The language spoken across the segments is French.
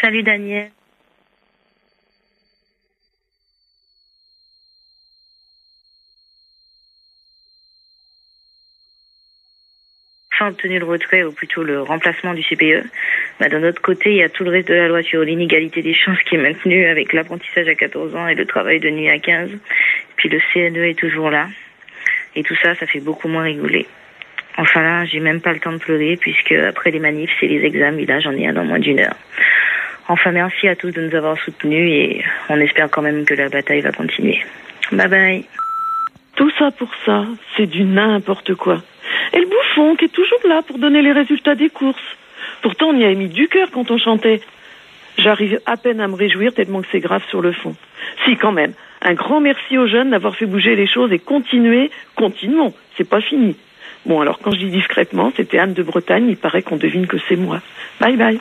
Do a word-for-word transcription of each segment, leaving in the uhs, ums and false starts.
Salut Daniel. Enfin obtenu le retrait, ou plutôt le remplacement du C P E. Bah, d'un autre côté, il y a tout le reste de la loi sur l'inégalité des chances qui est maintenue avec l'apprentissage à quatorze ans et le travail de nuit à quinze. Puis le C N E est toujours là. Et tout ça, ça fait beaucoup moins rigoler. Enfin là, j'ai même pas le temps de pleurer puisque après les manifs, c'est les examens et là, j'en ai un dans moins d'une heure. Enfin, merci à tous de nous avoir soutenus et on espère quand même que la bataille va continuer. Bye bye. Tout ça pour ça, c'est du n'importe quoi. Et le bouffon qui est toujours là pour donner les résultats des courses. Pourtant, on y a mis du cœur quand on chantait. J'arrive à peine à me réjouir tellement que c'est grave sur le fond. Si, quand même, un grand merci aux jeunes d'avoir fait bouger les choses et continuer, continuons, c'est pas fini. Bon, alors quand je dis discrètement, c'était Anne de Bretagne, il paraît qu'on devine que c'est moi. Bye bye.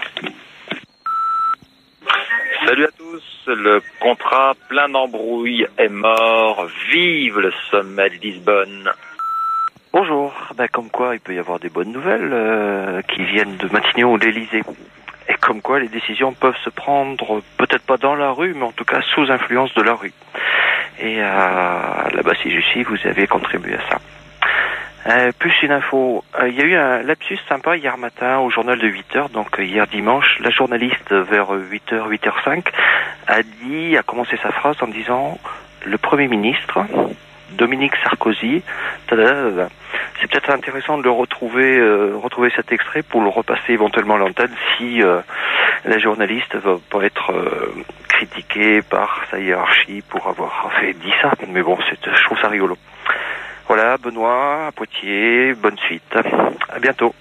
Salut à tous, le contrat plein d'embrouilles est mort, vive le sommet de Lisbonne. Bonjour, ben, comme quoi il peut y avoir des bonnes nouvelles euh, qui viennent de Matignon ou de l'Élysée. Et comme quoi les décisions peuvent se prendre, peut-être pas dans la rue, mais en tout cas sous influence de la rue. Et euh, là-bas, si je suis, vous avez contribué à ça. Euh, plus une info, il euh, y a eu un lapsus sympa hier matin au journal de huit heures, donc euh, hier dimanche, la journaliste vers huit heures, huit heures cinq a dit, a commencé sa phrase en disant le Premier ministre, Dominique Sarkozy, tadadada. C'est peut-être intéressant de le retrouver, euh, retrouver cet extrait pour le repasser éventuellement à l'antenne si euh, la journaliste va pas être euh, critiquée par sa hiérarchie pour avoir fait dit ça. Mais bon, c'est, je trouve ça rigolo. Voilà, Benoît, à Poitiers, bonne suite. À bientôt.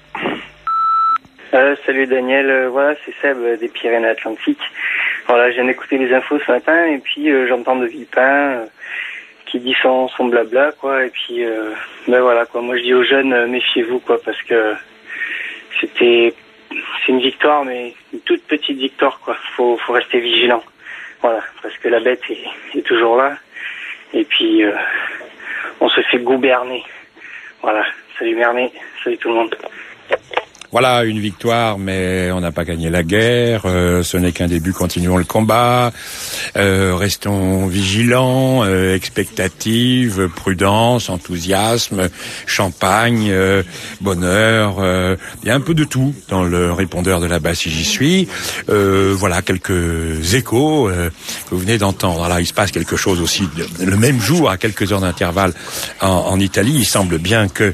Euh, salut Daniel, euh, voilà, c'est Seb euh, des Pyrénées-Atlantiques. Voilà, je viens d'écouter les infos ce matin et puis euh, j'entends de Villepin euh, qui dit son, son blabla, quoi. Et puis, euh, ben voilà, quoi. Moi, je dis aux jeunes, euh, méfiez-vous, quoi, parce que c'était, c'est une victoire, mais une toute petite victoire, quoi. Faut, faut rester vigilant. Voilà, parce que la bête est, est toujours là. Et puis, euh, on se fait gouverner. Voilà. Salut Merné, salut tout le monde. Voilà, une victoire, mais on n'a pas gagné la guerre. Euh, ce n'est qu'un début, continuons le combat. Euh, restons vigilants, euh, expectative, prudence, enthousiasme, champagne, euh, bonheur. Euh, il y a un peu de tout dans le répondeur de là-bas si j'y suis. Euh, voilà, quelques échos euh, que vous venez d'entendre. Là, il se passe quelque chose aussi de, le même jour, à quelques heures d'intervalle en, en Italie. Il semble bien que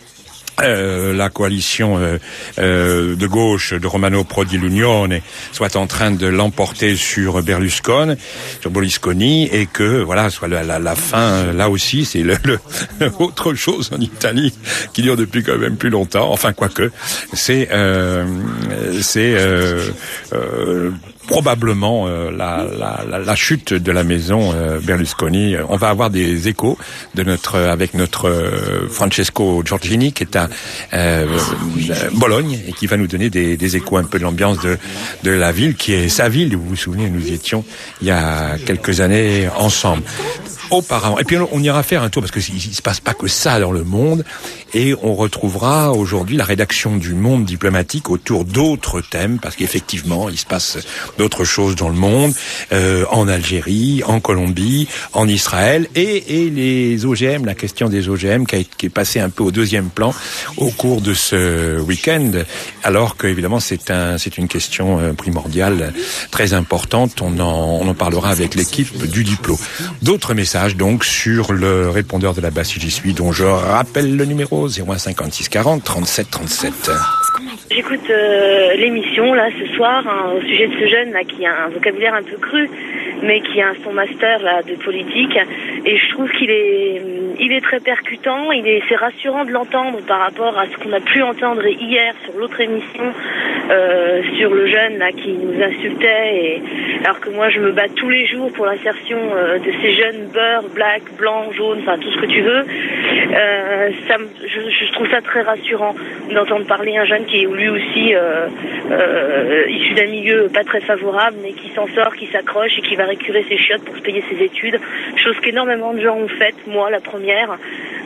Euh, la coalition euh, euh, de gauche de Romano Prodi l'Unione soit en train de l'emporter sur Berlusconi, sur Berlusconi, et que voilà soit la, la, la fin là aussi c'est le, le autre chose en Italie qui dure depuis quand même plus longtemps. Enfin quoique c'est euh, c'est euh, euh, probablement euh, la, la, la chute de la maison euh, Berlusconi. On va avoir des échos de notre avec notre euh, Francesco Giorgini qui est à euh, Bologne et qui va nous donner des, des échos un peu de l'ambiance de, de la ville qui est sa ville. Vous vous souvenez, nous y étions il y a quelques années ensemble. Auparavant. Et puis on ira faire un tour parce que il se passe pas que ça dans le monde et on retrouvera aujourd'hui la rédaction du Monde diplomatique autour d'autres thèmes parce qu'effectivement il se passe d'autres choses dans le monde, euh, en Algérie, en Colombie, en Israël et, et les O G M, la question des O G M qui, a, qui est passée un peu au deuxième plan au cours de ce week-end alors que évidemment c'est un c'est une question primordiale très importante. On en on en parlera avec l'équipe du Diplo. D'autres messages donc sur le répondeur de la base si j'y suis, dont je rappelle le numéro zéro un cinquante-six quarante trente-sept trente-sept. J'écoute euh, l'émission là ce soir hein, au sujet de ce jeune là qui a un vocabulaire un peu cru, mais qui a son master là de politique et je trouve qu'il est il est très percutant. Il est c'est rassurant de l'entendre par rapport à ce qu'on a pu entendre hier sur l'autre émission euh, sur le jeune là qui nous insultait et alors que moi je me bats tous les jours pour l'insertion euh, de ces jeunes beurre, black, blanc, jaune, enfin tout ce que tu veux. Euh, ça, je, je trouve ça très rassurant d'entendre parler un jeune qui est lui aussi euh, euh, issu d'un milieu pas très favorable, mais qui s'en sort, qui s'accroche et qui va récurer ses chiottes pour se payer ses études. Chose qu'énormément de gens ont faite, moi la première.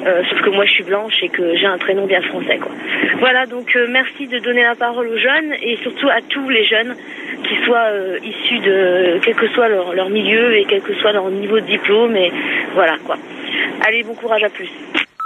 Euh, sauf que moi je suis blanche et que j'ai un prénom bien français, quoi. Voilà, donc euh, merci de donner la parole aux jeunes et surtout à tous les jeunes qui soient euh, issus de quel que soit leur, leur milieu et quel que soit leur niveau de diplôme, et voilà, quoi. Allez, bon courage, à plus.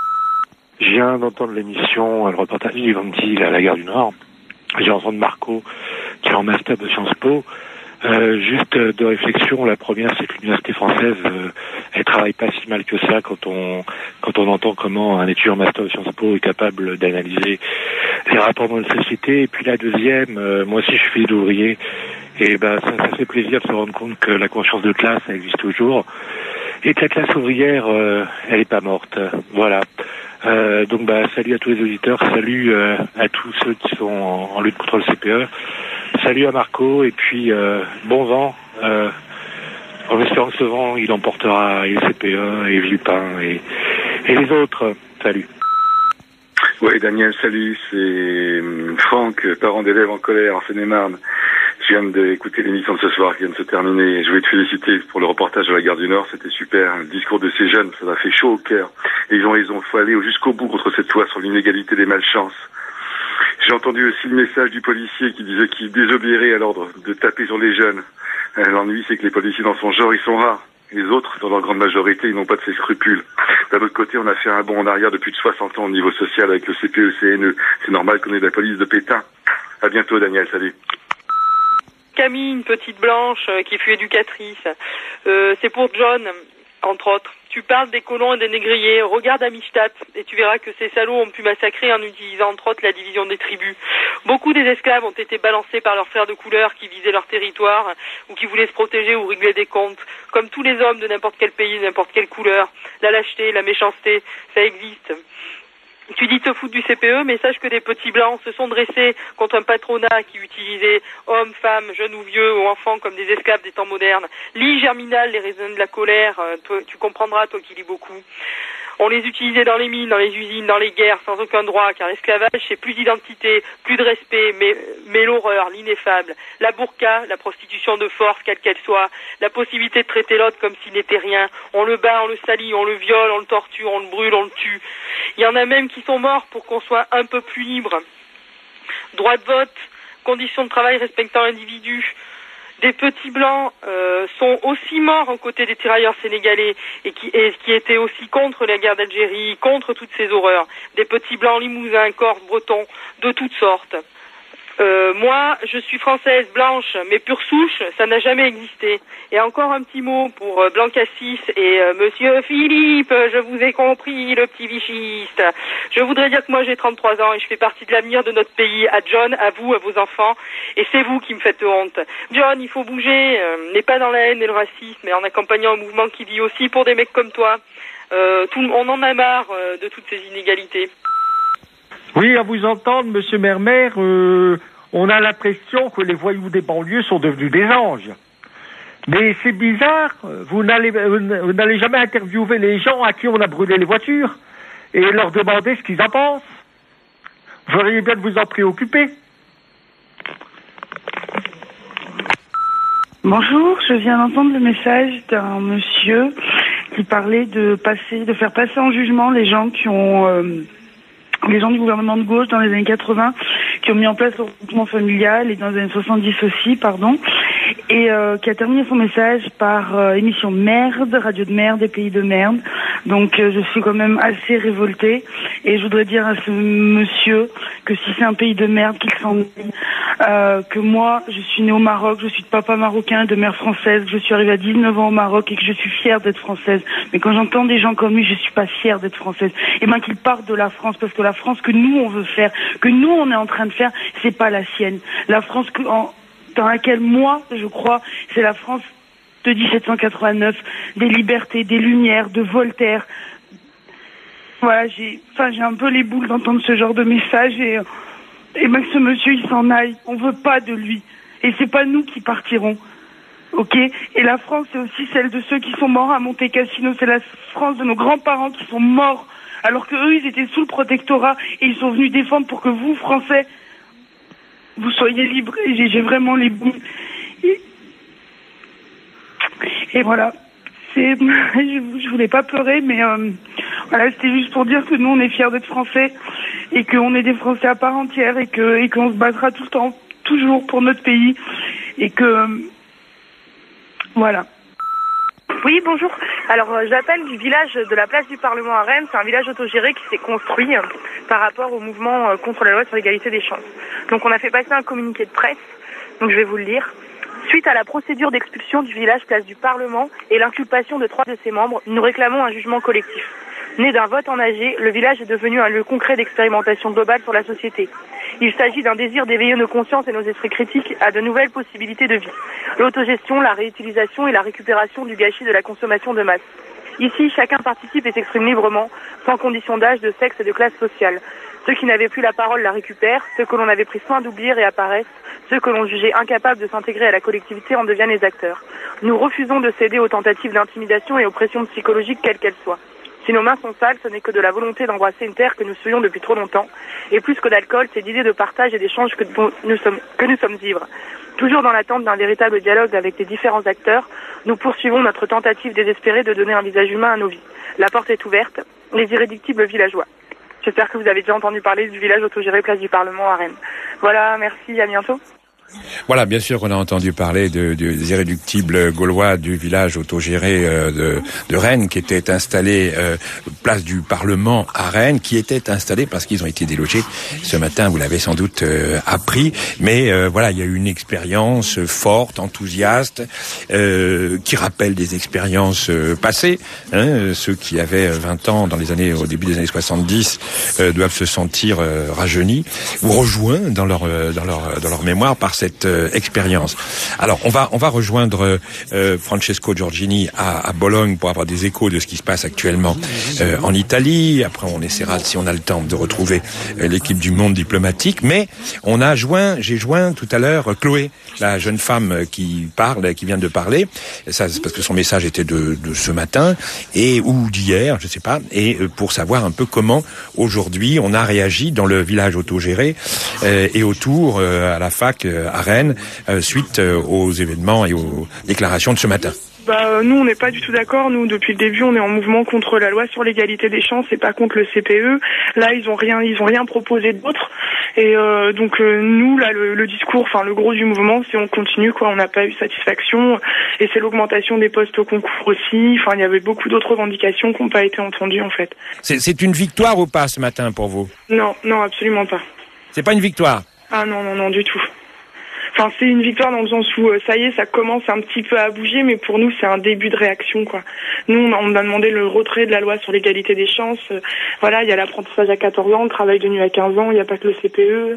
Je viens d'entendre l'émission, le reportage d'Ivanti à la gare du Nord. J'ai entendu Marco qui est en master de Sciences Po. Euh, juste euh, deux réflexions. La première, c'est que l'université française, euh, elle travaille pas si mal que ça quand on quand on entend comment un étudiant en master de Sciences Po est capable d'analyser les rapports dans la société. Et puis la deuxième, euh, moi aussi je suis fils d'ouvrier, et ben ça, ça fait plaisir de se rendre compte que la conscience de classe, ça existe toujours, et que la classe ouvrière, euh, elle est pas morte. Voilà. Euh, donc bah salut à tous les auditeurs, salut euh, à tous ceux qui sont en, en lutte contre le C P E. Salut à Marco, et puis euh, bon vent, euh, en espérant que ce vent, il emportera et le C P E, et Villepin, et, et les autres. Salut. Oui, Daniel, salut, c'est Franck, parent d'élèves en colère en Seine-et-Marne. Je viens d'écouter l'émission de ce soir qui vient de se terminer. Je voulais te féliciter pour le reportage de la gare du Nord, c'était super. Le discours de ces jeunes, ça m'a fait chaud au cœur. Et ils ont raison, il faut aller jusqu'au bout contre cette loi sur l'inégalité des malchances. J'ai entendu aussi le message du policier qui disait qu'il désobéirait à l'ordre de taper sur les jeunes. L'ennui, c'est que les policiers dans son genre, ils sont rares. Les autres, dans leur grande majorité, ils n'ont pas de ces scrupules. D'un autre côté, on a fait un bond en arrière depuis soixante ans au niveau social avec le C P E C N E. C'est normal qu'on ait de la police de Pétain. À bientôt, Daniel, salut. Camille, une petite blanche euh, qui fut éducatrice. Euh, c'est pour John, entre autres. Tu parles des colons et des négriers. Regarde Amistad et tu verras que ces salauds ont pu massacrer en utilisant entre autres la division des tribus. Beaucoup des esclaves ont été balancés par leurs frères de couleur qui visaient leur territoire ou qui voulaient se protéger ou régler des comptes. Comme tous les hommes de n'importe quel pays, de n'importe quelle couleur. La lâcheté, la méchanceté, ça existe. Tu dis te foutre du C P E, mais sache que des petits blancs se sont dressés contre un patronat qui utilisait hommes, femmes, jeunes ou vieux ou enfants comme des esclaves des temps modernes. Lis Germinal, les raisins de la colère, toi, tu comprendras, toi qui lis beaucoup. On les utilisait dans les mines, dans les usines, dans les guerres, sans aucun droit, car l'esclavage, c'est plus d'identité, plus de respect, mais, mais l'horreur, l'ineffable. La burqa, la prostitution de force, quelle qu'elle soit, la possibilité de traiter l'autre comme s'il n'était rien. On le bat, on le salit, on le viole, on le torture, on le brûle, on le tue. Il y en a même qui sont morts pour qu'on soit un peu plus libre. Droit de vote, conditions de travail respectant l'individu. Des petits blancs euh, sont aussi morts aux côtés des tirailleurs sénégalais et qui, et qui étaient aussi contre la guerre d'Algérie, contre toutes ces horreurs. Des petits blancs limousins, corses, bretons, de toutes sortes. Euh, moi, je suis française, blanche, mais pure souche, ça n'a jamais existé. Et encore un petit mot pour euh, Blancassis et euh, Monsieur Philippe, je vous ai compris, le petit vichiste. Je voudrais dire que moi j'ai trente-trois ans et je fais partie de l'avenir de notre pays, à John, à vous, à vos enfants, et c'est vous qui me faites honte. John, il faut bouger, euh, n'est pas dans la haine et le racisme, mais en accompagnant un mouvement qui vit aussi pour des mecs comme toi. Euh, tout, on en a marre euh, de toutes ces inégalités. Oui, à vous entendre, Monsieur Mermer, euh, on a l'impression que les voyous des banlieues sont devenus des anges. Mais c'est bizarre, vous n'allez, vous n'allez jamais interviewer les gens à qui on a brûlé les voitures et leur demander ce qu'ils en pensent. Vous feriez bien de vous en préoccuper. Bonjour, je viens d'entendre le message d'un monsieur qui parlait de passer, de faire passer en jugement les gens qui ont... Euh, les gens du gouvernement de gauche dans les années quatre-vingts qui ont mis en place le regroupement familial et dans les années soixante-dix aussi, pardon, et euh, qui a terminé son message par euh, émission merde, radio de merde et pays de merde. Donc euh, je suis quand même assez révoltée et je voudrais dire à ce monsieur que si c'est un pays de merde, qu'il s'en aille. Euh, que moi, je suis née au Maroc, je suis de papa marocain, de mère française, je suis arrivée à dix-neuf ans au Maroc et que je suis fière d'être française. Mais quand j'entends des gens comme lui, je suis pas fière d'être française. Et ben qu'il parte de la France, parce que la France que nous on veut faire, que nous on est en train de faire, c'est pas la sienne. La France que, en, dans laquelle moi, je crois, c'est la France de dix-sept cent quatre-vingt-neuf, des libertés, des lumières, de Voltaire. Voilà, j'ai, enfin, j'ai un peu les boules d'entendre ce genre de message et, et ben que ce monsieur il s'en aille. On veut pas de lui. Et c'est pas nous qui partirons. Ok? Et la France, c'est aussi celle de ceux qui sont morts à Monte Cassino. C'est la France de nos grands-parents qui sont morts. Alors que eux, ils étaient sous le protectorat et ils sont venus défendre pour que vous, Français, vous soyez libres. Et j'ai, j'ai vraiment les boules. Et, et voilà. C'est, je, je voulais pas pleurer, mais euh, Voilà, c'était juste pour dire que nous, on est fiers d'être Français et qu'on est des Français à part entière et que et qu'on se battra tout le temps, toujours pour notre pays et que voilà. Oui, bonjour. Alors, euh, j'appelle du village de la place du Parlement à Rennes. C'est un village autogéré qui s'est construit euh, par rapport au mouvement euh, contre la loi sur l'égalité des chances. Donc, on a fait passer un communiqué de presse. Donc, je vais vous le lire. Suite à la procédure d'expulsion du village place du Parlement et l'inculpation de trois de ses membres, nous réclamons un jugement collectif. Né d'un vote en A G, le village est devenu un lieu concret d'expérimentation globale sur la société. Il s'agit d'un désir d'éveiller nos consciences et nos esprits critiques à de nouvelles possibilités de vie. L'autogestion, la réutilisation et la récupération du gâchis de la consommation de masse. Ici, chacun participe et s'exprime librement, sans condition d'âge, de sexe et de classe sociale. Ceux qui n'avaient plus la parole la récupèrent, ceux que l'on avait pris soin d'oublier réapparaissent, ceux que l'on jugeait incapables de s'intégrer à la collectivité en deviennent les acteurs. Nous refusons de céder aux tentatives d'intimidation et aux pressions psychologiques quelles qu'elles soient. Si nos mains sont sales, ce n'est que de la volonté d'embrasser une terre que nous souillons depuis trop longtemps. Et plus que d'alcool, c'est d'idées de partage et d'échange que nous sommes, que nous sommes ivres. Toujours dans l'attente d'un véritable dialogue avec les différents acteurs, nous poursuivons notre tentative désespérée de donner un visage humain à nos vies. La porte est ouverte, les irréductibles villageois. J'espère que vous avez déjà entendu parler du village autogéré place du Parlement à Rennes. Voilà, merci, à bientôt. Voilà, bien sûr qu'on a entendu parler de, de, des irréductibles gaulois du village autogéré euh, de, de Rennes qui était installé euh, place du Parlement à Rennes, qui était installé parce qu'ils ont été délogés ce matin, vous l'avez sans doute euh, appris, mais euh, voilà, il y a eu une expérience forte, enthousiaste, euh, qui rappelle des expériences euh, passées. Hein, ceux qui avaient vingt ans dans les années, au début des années soixante-dix euh, doivent se sentir euh, rajeunis ou rejoints dans leur, euh, dans leur, dans leur mémoire par cette euh, expérience. Alors, on va on va rejoindre euh, Francesco Giorgini à, à Bologne pour avoir des échos de ce qui se passe actuellement euh, en Italie. Après, on essaiera, si on a le temps, de retrouver euh, l'équipe du Monde diplomatique. Mais on a joint, j'ai joint tout à l'heure Chloé, la jeune femme qui parle, qui vient de parler. Ça, c'est parce que son message était de, de ce matin et ou d'hier, je sais pas. Et euh, pour savoir un peu comment aujourd'hui on a réagi dans le village autogéré euh, et autour euh, à la fac. Euh, à Rennes, euh, suite euh, aux événements et aux déclarations de ce matin. Bah, nous, on n'est pas du tout d'accord. Nous, depuis le début, on est en mouvement contre la loi sur l'égalité des chances et pas contre le C P E. Là, ils ont rien, ils ont rien proposé d'autre. Et euh, donc, euh, nous, là, le, le discours, enfin, le gros du mouvement, c'est on continue, quoi. On n'a pas eu satisfaction. Et c'est l'augmentation des postes au concours aussi. Enfin, il y avait beaucoup d'autres revendications qui n'ont pas été entendues, en fait. C'est, c'est une victoire ou pas ce matin pour vous? Non, non, absolument pas. C'est pas une victoire? Ah non, non, non, du tout. Enfin, c'est une victoire dans le sens où euh, ça y est, ça commence un petit peu à bouger, mais pour nous, c'est un début de réaction, quoi. Nous, on a, on a demandé le retrait de la loi sur l'égalité des chances. Euh, voilà, il y a l'apprentissage à quatorze ans, le travail de nuit à quinze ans, il n'y a pas que le C P E.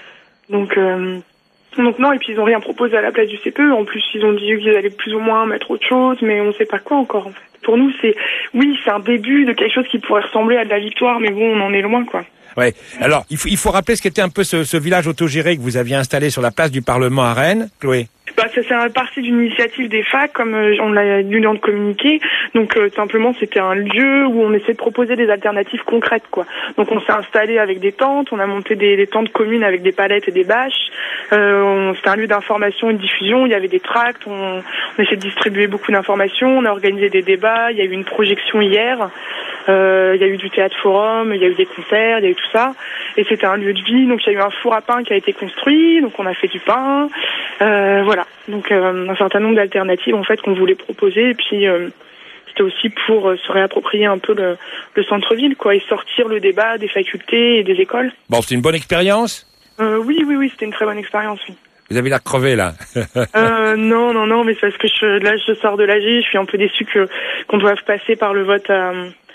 Donc, euh, donc non, et puis ils n'ont rien proposé à la place du C P E. En plus, ils ont dit qu'ils allaient plus ou moins mettre autre chose, mais on ne sait pas quoi encore, en fait. Pour nous, c'est, oui, c'est un début de quelque chose qui pourrait ressembler à de la victoire, mais bon, on en est loin, quoi. Ouais. Alors, il faut, il faut rappeler ce qu'était un peu ce, ce village autogéré que vous aviez installé sur la place du Parlement à Rennes, Chloé. Bah, ça c'est partie d'une initiative des facs, comme euh, on l'a lu dans le communiqué. Donc euh, simplement, c'était un lieu où on essaie de proposer des alternatives concrètes, quoi. Donc on s'est installé avec des tentes, on a monté des, des tentes communes avec des palettes et des bâches. Euh, c'était un lieu d'information et de diffusion. Il y avait des tracts, on, on essaie de distribuer beaucoup d'informations. On a organisé des débats. Il y a eu une projection hier. Euh, il y a eu du théâtre forum, il y a eu des concerts, il y a eu tout ça. Et c'était un lieu de vie. Donc il y a eu un four à pain qui a été construit. Donc on a fait du pain. Euh, voilà. Donc euh, un certain nombre d'alternatives en fait qu'on voulait proposer. Et puis euh, c'était aussi pour euh, se réapproprier un peu le, le centre-ville, quoi, et sortir le débat des facultés et des écoles. Bon, c'était une bonne expérience. Euh, oui, oui, oui, c'était une très bonne expérience, oui. Vous avez l'air crevé, là. euh, non, non, non, mais c'est parce que je, là, je sors de l'A G, je suis un peu déçue que qu'on doive passer par le vote à,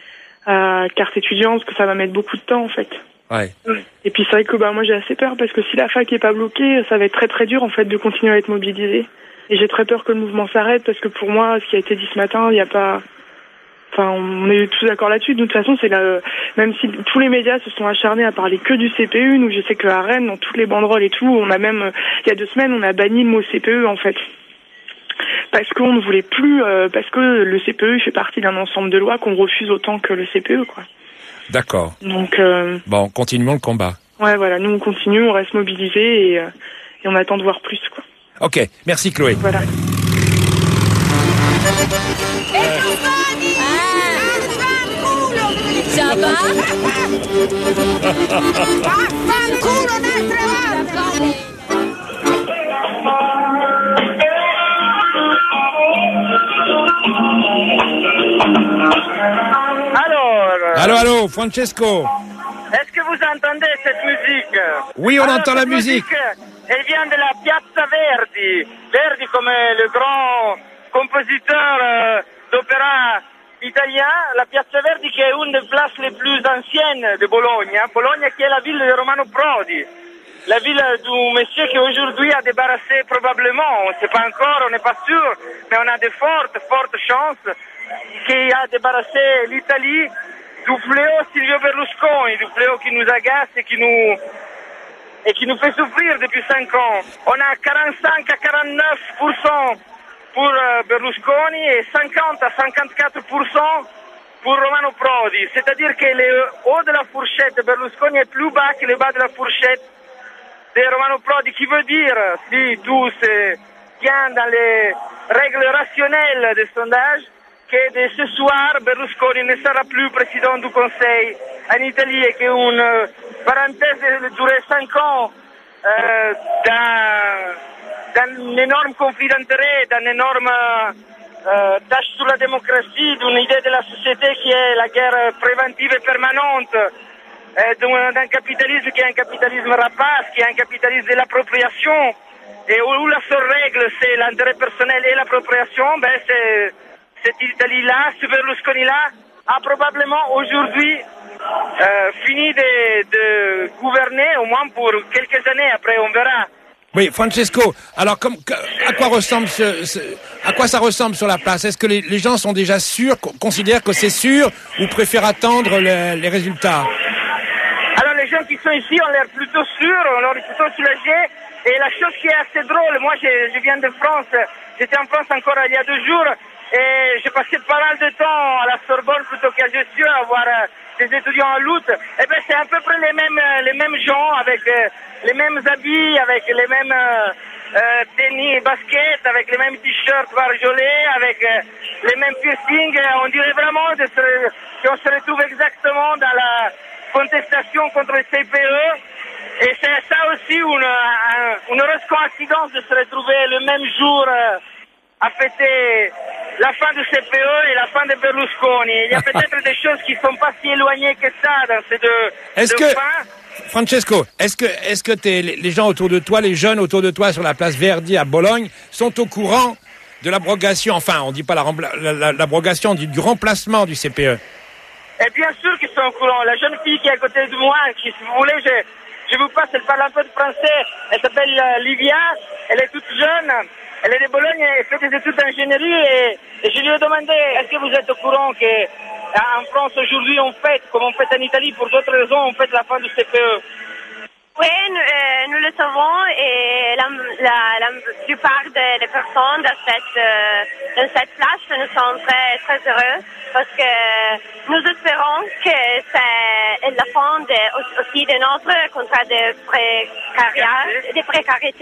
à carte étudiante, parce que ça va mettre beaucoup de temps, en fait. Ouais. Et puis c'est vrai que bah moi j'ai assez peur parce que si la fac est pas bloquée, ça va être très très dur en fait de continuer à être mobilisé. Et j'ai très peur que le mouvement s'arrête parce que pour moi, ce qui a été dit ce matin, il n'y a pas. Enfin, on est tous d'accord là-dessus. De toute façon, c'est la... même si tous les médias se sont acharnés à parler que du C P E, nous je sais qu'à Rennes, dans toutes les banderoles et tout, on a même il y a deux semaines, on a banni le mot C P E en fait. Parce qu'on ne voulait plus, euh, parce que le C P E fait partie d'un ensemble de lois qu'on refuse autant que le C P E, quoi. D'accord. Donc euh... bon, continuons le combat. Ouais, voilà, nous on continue, on reste mobilisés et, euh, et on attend de voir plus, quoi. Ok, merci Chloé. Voilà. Euh... Ça va? Vaffanculo un'altra volta! Alors... Allô, allô, Francesco. Est-ce que vous entendez cette musique? Oui, on Alors, entend la musique. musique. Elle vient de la Piazza Verdi. Verdi comme le grand compositeur euh, d'opéra italien. La Piazza Verdi qui est une des places les plus anciennes de Bologne. Bologne qui est la ville de Romano Prodi. La ville du monsieur qui aujourd'hui a débarrassé probablement, on ne sait pas encore, on n'est pas sûr, mais on a de fortes, fortes chances qui a débarrassé l'Italie du fléau Silvio Berlusconi, du fléau qui nous agace et qui nous, et qui nous fait souffrir depuis cinq ans. On a quarante-cinq à quarante-neuf pour cent pour Berlusconi et cinquante à cinquante-quatre pour cent pour Romano Prodi. C'est-à-dire que le haut de la fourchette de Berlusconi est plus bas que le bas de la fourchette de Romano Prodi, qui veut dire, si tout se tient dans les règles rationnelles des sondages, que de ce soir, Berlusconi ne sera plus président du Conseil en Italie et qu'une parenthèse de durer cinq ans euh, d'un énorme conflit d'intérêts, d'un énorme euh, tâche sur la démocratie, d'une idée de la société qui est la guerre préventive et permanente, euh, d'un capitalisme qui est un capitalisme rapace, qui est un capitalisme de l'appropriation, et où la seule règle c'est l'intérêt personnel et l'appropriation, ben c'est cette Italie-là, ce Berlusconi-là, a probablement aujourd'hui euh, fini de, de gouverner, au moins pour quelques années, après on verra. Oui, Francesco, alors comme, à quoi ressemble ce, ce, à quoi ça ressemble sur la place? Est-ce que les, les gens sont déjà sûrs, considèrent que c'est sûr, ou préfèrent attendre les, les résultats? Alors les gens qui sont ici ont l'air plutôt sûrs, ont l'air plutôt soulagés, et la chose qui est assez drôle, moi je, je viens de France, j'étais en France encore il y a deux jours, et j'ai passé pas mal de temps à la Sorbonne plutôt qu'à Jussieu à voir euh, des étudiants en lutte. Et ben c'est à peu près les mêmes les mêmes gens avec euh, les mêmes habits, avec les mêmes euh, euh, tennis, baskets, avec les mêmes t-shirts barjolés, avec euh, les mêmes piercings. On dirait vraiment de se, qu'on se retrouve exactement dans la contestation contre le C P E. Et c'est ça aussi une, un, une heureuse coïncidence de se retrouver le même jour euh, à fêter la fin du C P E et la fin de Berlusconi. Il y a peut-être des choses qui ne sont pas si éloignées que ça dans ces deux, est-ce deux que, fins. Francesco, est-ce que, est-ce que t'es, les gens autour de toi, les jeunes autour de toi sur la place Verdi à Bologne, sont au courant de l'abrogation, enfin, on ne dit pas la, la, la, l'abrogation, on dit du remplacement du C P E? Et bien sûr qu'ils sont au courant. La jeune fille qui est à côté de moi, qui, si vous voulez, je, je vous passe, elle parle un peu de français, elle s'appelle euh, Livia, elle est toute jeune. Elle est de Bologne, elle fait des études d'ingénierie et, et je lui ai demandé, est-ce que vous êtes au courant qu'en France aujourd'hui on fête, comme on fête en Italie, pour d'autres raisons, on fête la fin du C P E? Oui, nous, euh, nous le savons et la, la, la plupart des, des personnes dans cette, euh, dans cette place, nous sommes très, très heureux parce que nous espérons que c'est la fin de, aussi de notre contrat de précarité, de précarité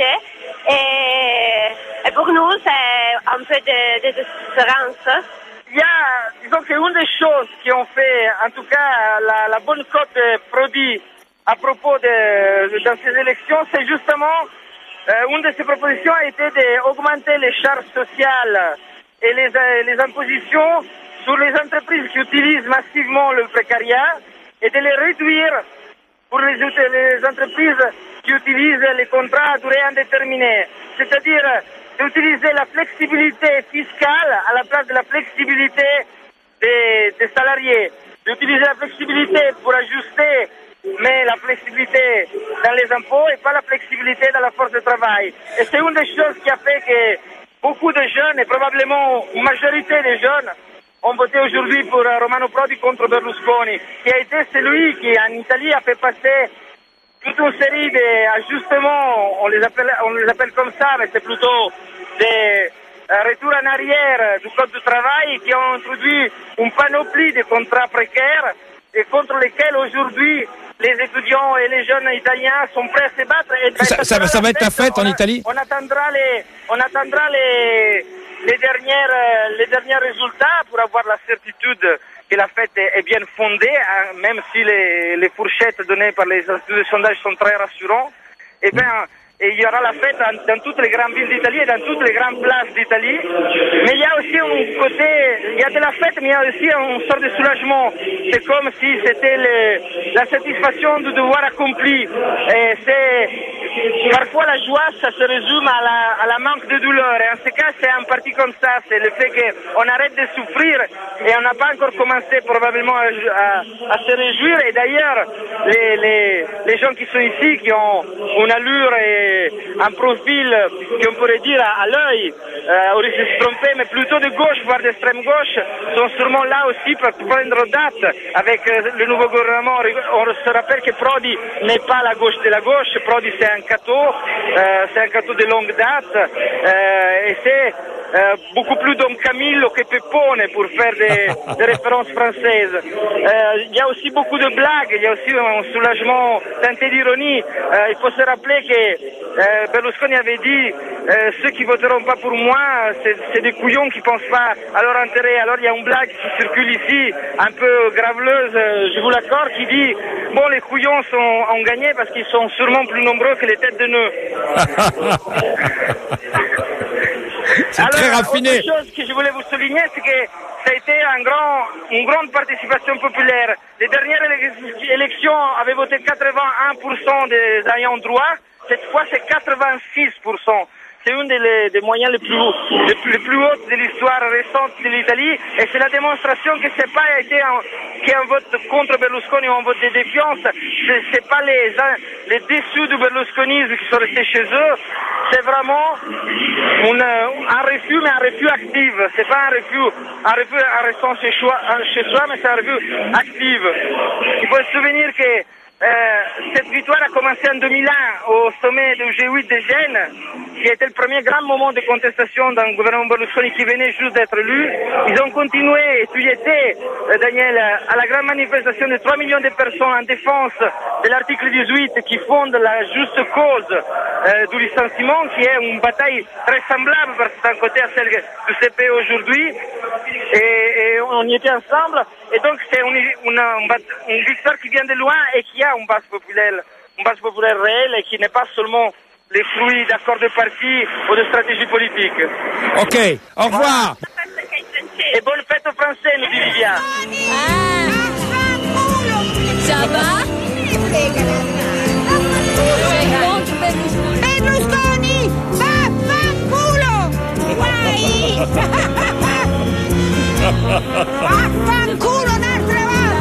et, et pour nous c'est un peu de, de désespérance. Il y a, disons qu'une des choses qui ont fait, en tout cas, la, la bonne cote de Prodi à propos de, de dans ces élections, c'est justement euh, une de ces propositions a été d'augmenter les charges sociales et les, les impositions sur les entreprises qui utilisent massivement le précariat et de les réduire pour les, les entreprises qui utilisent les contrats à durée indéterminée. C'est-à-dire d'utiliser la flexibilité fiscale à la place de la flexibilité des, des salariés, d'utiliser la flexibilité pour ajuster, mais la flexibilité dans les impôts et pas la flexibilité dans la force de travail. Et c'est une des choses qui a fait que beaucoup de jeunes, et probablement une majorité des jeunes, ont voté aujourd'hui pour Romano Prodi contre Berlusconi, qui a été celui qui en Italie a fait passer toute une série d'ajustements, on les appelle, on les appelle comme ça, mais c'est plutôt des retours en arrière du Code du travail qui ont introduit une panoplie de contrats précaires et contre lesquels aujourd'hui les étudiants et les jeunes italiens sont prêts à se battre. Et ça, ça, ça, ça va être la fête en Italie? On attendra les, on attendra les, les dernières, les derniers résultats pour avoir la certitude que la fête est, est bien fondée, hein, même si les, les fourchettes données par les instituts de sondage sont très rassurantes. Eh bien, et il y aura la fête dans toutes les grandes villes d'Italie et dans toutes les grandes places d'Italie. Mais il y a aussi un côté, il y a de la fête, mais il y a aussi une sorte de soulagement. C'est comme si c'était le, la satisfaction du devoir accompli. Et c'est, parfois la joie, ça se résume à la, à la manque de douleur. Et en ce cas, c'est en partie comme ça. C'est le fait qu'on arrête de souffrir et on n'a pas encore commencé probablement à, à, à se réjouir. Et d'ailleurs, les, les, les gens qui sont ici, qui ont une allure et un profil qu'on pourrait dire à, à l'œil, euh, au risque de se tromper, mais plutôt de gauche, voire d'extrême gauche, sont sûrement là aussi pour prendre date avec euh, le nouveau gouvernement. On se rappelle que Prodi n'est pas la gauche de la gauche, Prodi c'est un cateau, euh, c'est un cateau de longue date, euh, et c'est euh, beaucoup plus Don Camillo que Peppone pour faire des, des références françaises. Il euh, y a aussi beaucoup de blagues, il y a aussi un soulagement teinté d'ironie. Euh, il faut se rappeler que Euh, Berlusconi avait dit euh, ceux qui voteront pas pour moi, c'est, c'est des couillons qui pensent pas à leur intérêt. Alors il y a une blague qui circule ici, un peu graveleuse, euh, je vous l'accorde, qui dit bon, les couillons sont, ont gagné parce qu'ils sont sûrement plus nombreux que les têtes de nœuds. C'est Alors, très raffiné. Autre chose que je voulais vous souligner, c'est que ça a été un grand, une grande participation populaire. Les dernières élections avaient voté quatre-vingt-un pour cent des ayants droit. Cette fois, c'est quatre-vingt-six pour cent. C'est une des, les, des moyens les plus, les, plus, les plus hautes de l'histoire récente de l'Italie. Et c'est la démonstration que c'est pas été un, qu'un vote contre Berlusconi ou un vote de défiance. C'est, c'est pas les, les déçus du berlusconisme qui sont restés chez eux. C'est vraiment une, un refus, mais un refus actif. C'est pas un refus, un refus en restant chez soi, chez soi, mais c'est un refus actif. Il faut se souvenir que Euh, cette victoire a commencé en deux mille un au sommet du G huit de Gênes, qui était le premier grand moment de contestation d'un gouvernement Berlusconi qui venait juste d'être élu. Ils ont continué, et tu y étais, euh, Daniel, à la grande manifestation de trois millions de personnes en défense de l'article dix-huit qui fonde la juste cause euh, du licenciement, qui est une bataille très semblable d'un côté à celle du C P aujourd'hui. Et, et on y était ensemble. Et donc c'est une, une, une victoire qui vient de loin et qui a une base populaire, une base populaire réelle et qui n'est pas seulement les fruits d'accords de parti ou de stratégie politique. Ok, au revoir. Et bonne fête aux Français, nous dit Livia. Ça va? Berlusconi, vaffanculo! Guai! Vaffanculo un'altra volta!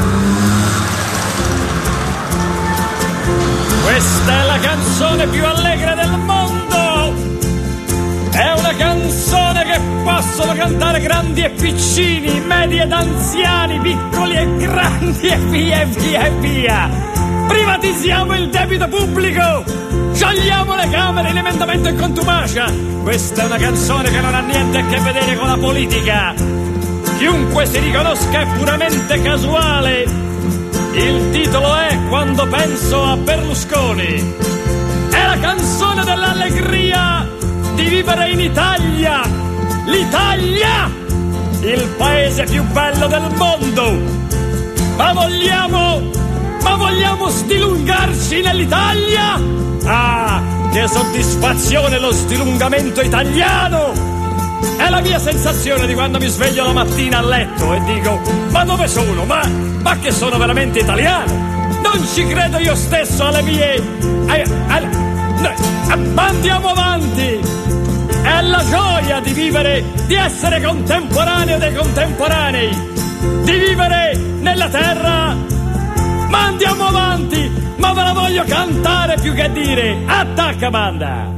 Questa è la canzone più allegra del mondo! È una canzone che possono cantare grandi e piccini, medi ed anziani, piccoli e grandi, e via, e via, e via! Privatizziamo il debito pubblico! Sciogliamo le Camere, l'emendamento in contumacia! Questa è una canzone che non ha niente a che vedere con la politica! Chiunque si riconosca è puramente casuale! Il titolo è Quando penso a Berlusconi. È la canzone dell'allegria di vivere in Italia. L'Italia! Il paese più bello del mondo. Ma vogliamo, ma vogliamo sdilungarci nell'Italia? Ah, che soddisfazione lo sdilungamento italiano! È la mia sensazione di quando mi sveglio la mattina a letto e dico: ma dove sono? Ma, ma che sono veramente italiano? Non ci credo io stesso alle mie... Eh, eh, eh, ma andiamo avanti! È la gioia di vivere, di essere contemporaneo dei contemporanei, di vivere nella terra. Ma andiamo avanti! Ma ve la voglio cantare più che dire! Attacca, banda!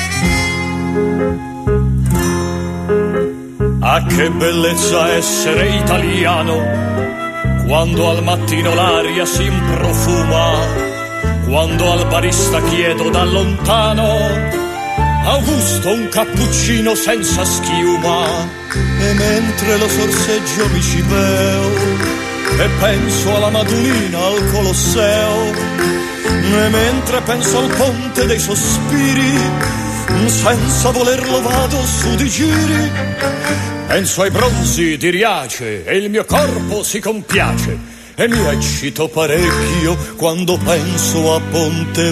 Ah, che bellezza essere italiano, quando al mattino l'aria si improfuma, quando al barista chiedo da lontano: Augusto, un cappuccino senza schiuma. E mentre lo sorseggio mi ci beo e penso alla Madonnina, al Colosseo, e mentre penso al ponte dei sospiri, senza volerlo vado su di giri, penso ai bronzi di Riace e il mio corpo si compiace e mi eccito parecchio quando penso a Ponte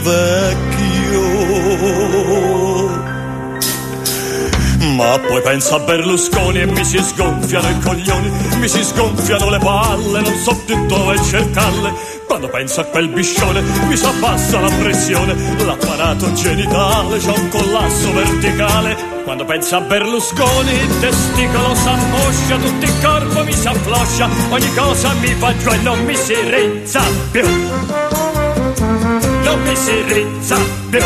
Vecchio. Ma poi penso a Berlusconi e mi si sgonfiano i coglioni, mi si sgonfiano le palle, non so più dove cercarle. Quando penso a quel biscione mi s'abbassa la pressione, l'apparato genitale c'ha un collasso verticale. Quando penso a Berlusconi il testicolo s'ammoscia, tutto il corpo mi s'affloscia, ogni cosa mi fa giù e non mi si rizza più, non mi si rizza più.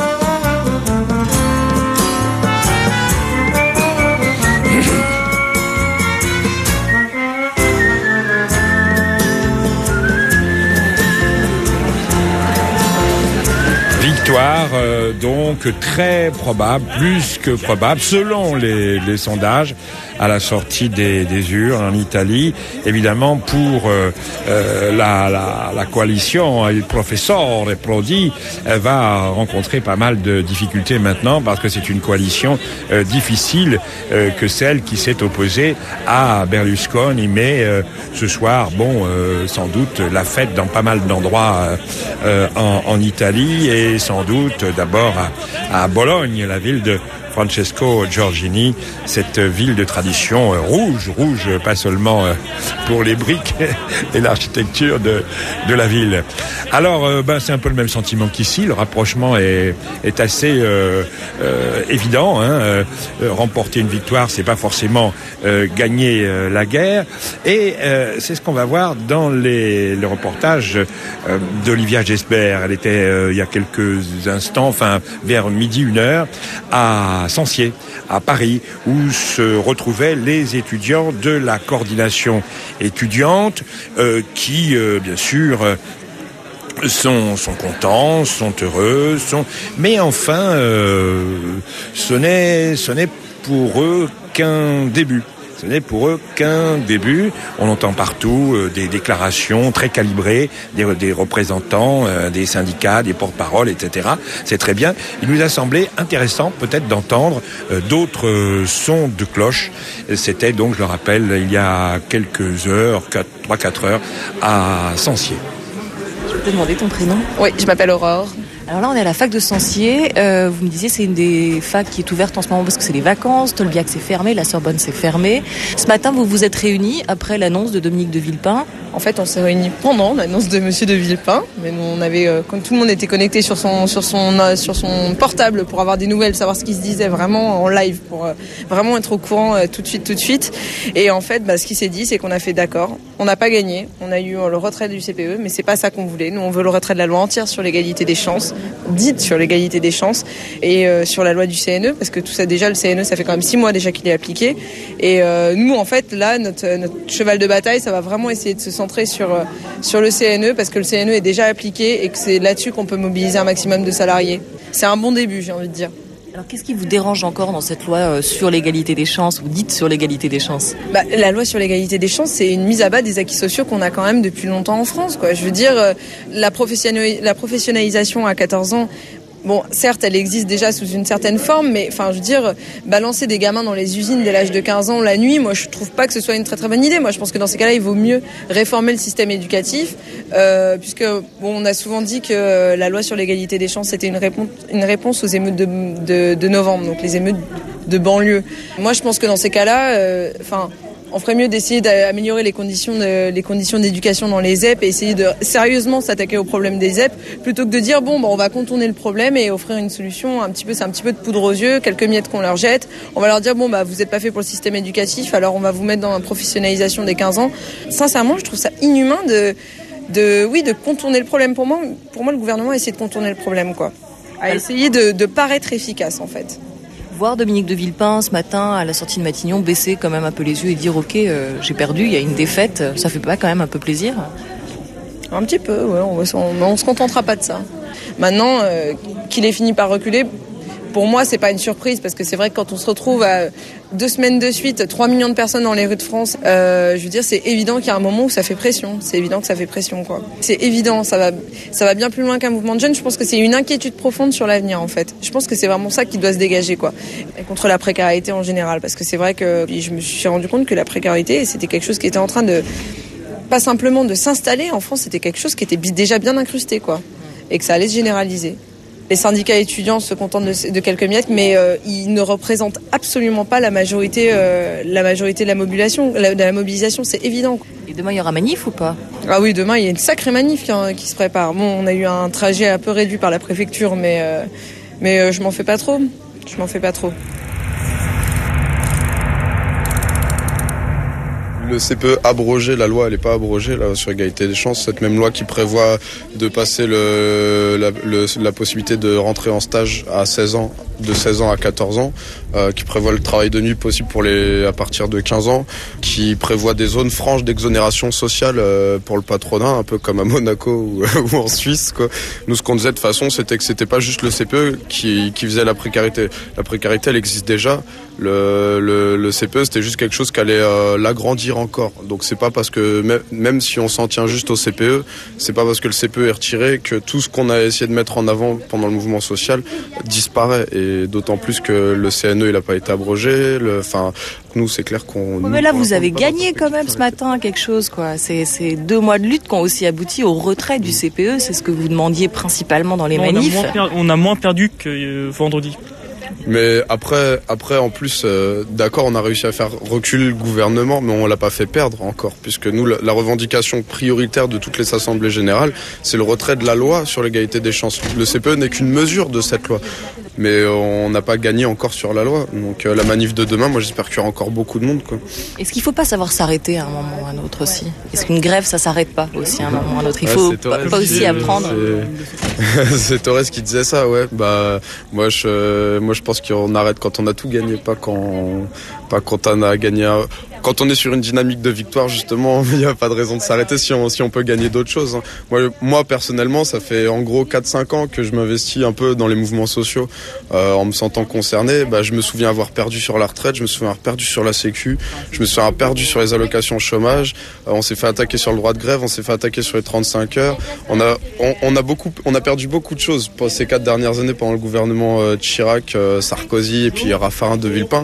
Victoire euh, donc très probable, plus que probable, selon les, les sondages, à la sortie des, des urnes en Italie. Évidemment, pour euh, euh, la, la, la coalition, il professeur Prodi euh, va rencontrer pas mal de difficultés maintenant parce que c'est une coalition euh, difficile euh, que celle qui s'est opposée à Berlusconi. Mais euh, ce soir, bon, euh, sans doute la fête dans pas mal d'endroits euh, euh, en, en Italie et sans doute d'abord à, à Bologne, la ville de Francesco Giorgini, cette ville de tradition euh, rouge, rouge pas seulement euh, pour les briques et l'architecture de, de la ville. Alors, euh, ben, c'est un peu le même sentiment qu'ici, le rapprochement est, est assez euh, euh, évident. Hein, euh, remporter une victoire, c'est pas forcément euh, gagner euh, la guerre. Et euh, c'est ce qu'on va voir dans les, les reportages euh, d'Olivia Gesbert. Elle était euh, il y a quelques instants, enfin vers midi, une heure, à à Sancier, à Paris, où se retrouvaient les étudiants de la coordination étudiante euh, qui, euh, bien sûr, euh, sont, sont contents, sont heureux, sont... mais enfin, euh, ce n'est, ce n'est pour eux qu'un début. Ce n'est pour eux qu'un début. On entend partout euh, des déclarations très calibrées, des, des représentants, euh, des syndicats, des porte-paroles, et cetera. C'est très bien. Il nous a semblé intéressant peut-être d'entendre euh, d'autres euh, sons de cloche. C'était donc, je le rappelle, il y a quelques heures, trois quatre heures, à Sancier. Je peux te demander ton prénom ? Oui, je m'appelle Aurore. Alors là, on est à la fac de Sancier. Euh, vous me disiez, c'est une des facs qui est ouverte en ce moment parce que c'est les vacances. Tolbiac c'est fermé, la Sorbonne c'est fermé. Ce matin, vous vous êtes réunis après l'annonce de Dominique de Villepin. En fait, on s'est réunis pendant l'annonce de Monsieur de Villepin, mais nous, on avait, euh, quand tout le monde était connecté sur son, sur son, euh, sur son portable pour avoir des nouvelles, savoir ce qui se disait vraiment en live, pour euh, vraiment être au courant euh, tout de suite, tout de suite. Et en fait, bah, ce qui s'est dit, c'est qu'on a fait d'accord. On n'a pas gagné. On a eu le retrait du C P E, mais c'est pas ça qu'on voulait. Nous, on veut le retrait de la loi entière sur l'égalité des chances, dite sur l'égalité des chances, et euh, sur la loi du C N E, parce que tout ça, déjà, le C N E, ça fait quand même six mois déjà qu'il est appliqué. Et euh, nous, en fait, là, notre, notre cheval de bataille, ça va vraiment essayer de se centrer sur, sur le C N E, parce que le C N E est déjà appliqué et que c'est là-dessus qu'on peut mobiliser un maximum de salariés. C'est un bon début, j'ai envie de dire. Alors qu'est-ce qui vous dérange encore dans cette loi euh, sur l'égalité des chances, ou dite sur l'égalité des chances ? Bah, la loi sur l'égalité des chances, c'est une mise à bas des acquis sociaux qu'on a quand même depuis longtemps en France, quoi. Je veux dire, euh, la, professionnali- la professionnalisation à quatorze ans, bon, certes, elle existe déjà sous une certaine forme, mais enfin, je veux dire, balancer des gamins dans les usines dès l'âge de quinze ans la nuit, moi, je trouve pas que ce soit une très très bonne idée. Moi, je pense que dans ces cas-là, il vaut mieux réformer le système éducatif, euh, puisque bon, on a souvent dit que euh, la loi sur l'égalité des chances c'était une réponse, une réponse aux émeutes de, de, de novembre, donc les émeutes de banlieue. Moi, je pense que dans ces cas-là, enfin. Euh, on ferait mieux d'essayer d'améliorer les conditions, de, les conditions d'éducation dans les Z E P et essayer de sérieusement s'attaquer au problème des Z E P plutôt que de dire bon, bah, on va contourner le problème et offrir une solution un petit peu, c'est un petit peu de poudre aux yeux, quelques miettes qu'on leur jette. On va leur dire bon, bah, vous n'êtes pas fait pour le système éducatif, alors on va vous mettre dans la professionnalisation des quinze ans. Sincèrement, je trouve ça inhumain de, de, oui, de contourner le problème. Pour moi, pour moi, le gouvernement a essayé de contourner le problème, quoi. A essayé de, de paraître efficace, en fait. Voir Dominique de Villepin ce matin à la sortie de Matignon baisser quand même un peu les yeux et dire ok, euh, j'ai perdu, il y a une défaite, ça fait pas quand même un peu plaisir ? Un petit peu, ouais, on, on, on se contentera pas de ça. Maintenant, euh, qu'il ait fini par reculer, pour moi, c'est pas une surprise parce que c'est vrai que quand on se retrouve à deux semaines de suite, trois millions de personnes dans les rues de France, euh, je veux dire, c'est évident qu'il y a un moment où ça fait pression. C'est évident que ça fait pression, quoi. C'est évident, ça va, ça va bien plus loin qu'un mouvement de jeunes. Je pense que c'est une inquiétude profonde sur l'avenir, en fait. Je pense que c'est vraiment ça qui doit se dégager, quoi. Et contre la précarité en général, parce que c'est vrai que je me suis rendu compte que la précarité, c'était quelque chose qui était en train de, pas simplement de s'installer en France, c'était quelque chose qui était déjà bien incrusté, quoi. Et que ça allait se généraliser. Les syndicats étudiants se contentent de, de quelques miettes, mais euh, ils ne représentent absolument pas la majorité, euh, la majorité de la mobilisation. La, de la mobilisation, c'est évident. Et demain, il y aura manif ou pas ? Ah oui, demain, il y a une sacrée manif qui, qui se prépare. Bon, on a eu un trajet un peu réduit par la préfecture, mais, euh, mais euh, je m'en fais pas trop. Je m'en fais pas trop. Le C P E abrogé, la loi elle n'est pas abrogée là, sur égalité des chances, cette même loi qui prévoit de passer le, la, le, la possibilité de rentrer en stage à seize ans, de seize ans à quatorze ans, euh, qui prévoit le travail de nuit possible pour les à partir de quinze ans, qui prévoit des zones franches d'exonération sociale euh, pour le patronat, un peu comme à Monaco ou, ou en Suisse, quoi. Nous ce qu'on disait de toute façon c'était que c'était pas juste le C P E qui, qui faisait la précarité. La précarité elle existe déjà. Le, le, le C P E c'était juste quelque chose qui allait euh, l'agrandir encore. Donc c'est pas parce que même, même si on s'en tient juste au C P E, c'est pas parce que le C P E est retiré que tout ce qu'on a essayé de mettre en avant pendant le mouvement social disparaît. Et d'autant plus que le C N E il a pas été abrogé. Enfin nous c'est clair qu'on. Ouais, mais là vous avez gagné quand même ce matin quelque chose quoi. C'est, c'est deux mois de lutte qui ont aussi abouti au retrait du C P E. C'est ce que vous demandiez principalement dans les non, manifs. On a, moins per- on a moins perdu que euh, vendredi. Mais après, après en plus, euh, d'accord, on a réussi à faire reculer le gouvernement, mais on l'a pas fait perdre encore, puisque nous, la, la revendication prioritaire de toutes les assemblées générales, c'est le retrait de la loi sur l'égalité des chances. Le C P E n'est qu'une mesure de cette loi, mais on n'a pas gagné encore sur la loi. Donc euh, la manif de demain, moi j'espère qu'il y aura encore beaucoup de monde, quoi. Est-ce qu'il faut pas savoir s'arrêter à un moment ou à un autre aussi ? Est-ce qu'une grève, ça s'arrête pas aussi à un moment ou à un autre ? Il faut ouais, pas, pas aussi apprendre. C'est, c'est Torres qui disait ça, ouais. Bah moi je, euh, moi je pense qu'on arrête quand on a tout gagné, pas quand, pas quand on a gagné. Un... Quand on est sur une dynamique de victoire, justement, il n'y a pas de raison de s'arrêter si on, si on peut gagner d'autres choses. Moi, moi, personnellement, ça fait en gros quatre cinq ans que je m'investis un peu dans les mouvements sociaux euh, en me sentant concerné. Bah, je me souviens avoir perdu sur la retraite, je me souviens avoir perdu sur la sécu, je me souviens avoir perdu sur les allocations chômage. Euh, on s'est fait attaquer sur le droit de grève, on s'est fait attaquer sur les trente-cinq heures. On a, on, on a beaucoup, on a perdu beaucoup de choses pour ces quatre dernières années pendant le gouvernement euh, Chirac, euh, Sarkozy et puis Raffarin de Villepin.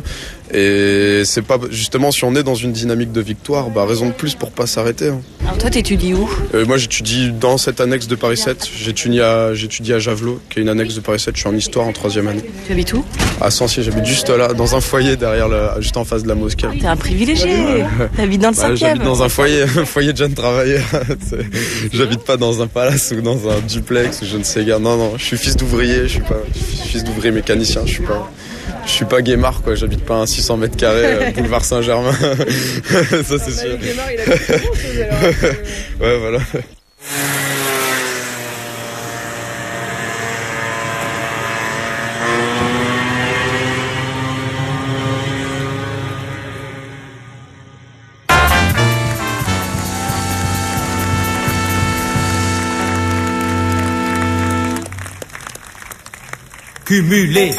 Et c'est pas justement si on est dans une dynamique de victoire, bah raison de plus pour pas s'arrêter. Hein. Alors toi t'étudies où ? euh, Moi j'étudie dans cette annexe de Paris sept. J'étudie à j'étudie à Javelot, qui est une annexe de Paris sept. Je suis en histoire en troisième année. Tu habites où ? À Sancier. J'habite juste là, dans un foyer derrière, le, juste en face de la mosquée. T'es un privilégié. Ouais. T'habites dans le cinquième. Ouais, j'habite dans un foyer, un foyer de jeunes travailleurs. J'habite pas dans un palace ou dans un duplex ou je ne sais guère. Non non, je suis fils d'ouvrier. Je suis pas je suis fils d'ouvrier mécanicien. Je suis pas. Je suis pas Guémard, quoi. J'habite pas à un six cents mètres carrés, euh, boulevard Saint-Germain. Ça, c'est sûr. Guémard, il a fait beaucoup de choses, alors. Ouais, voilà. Cumulé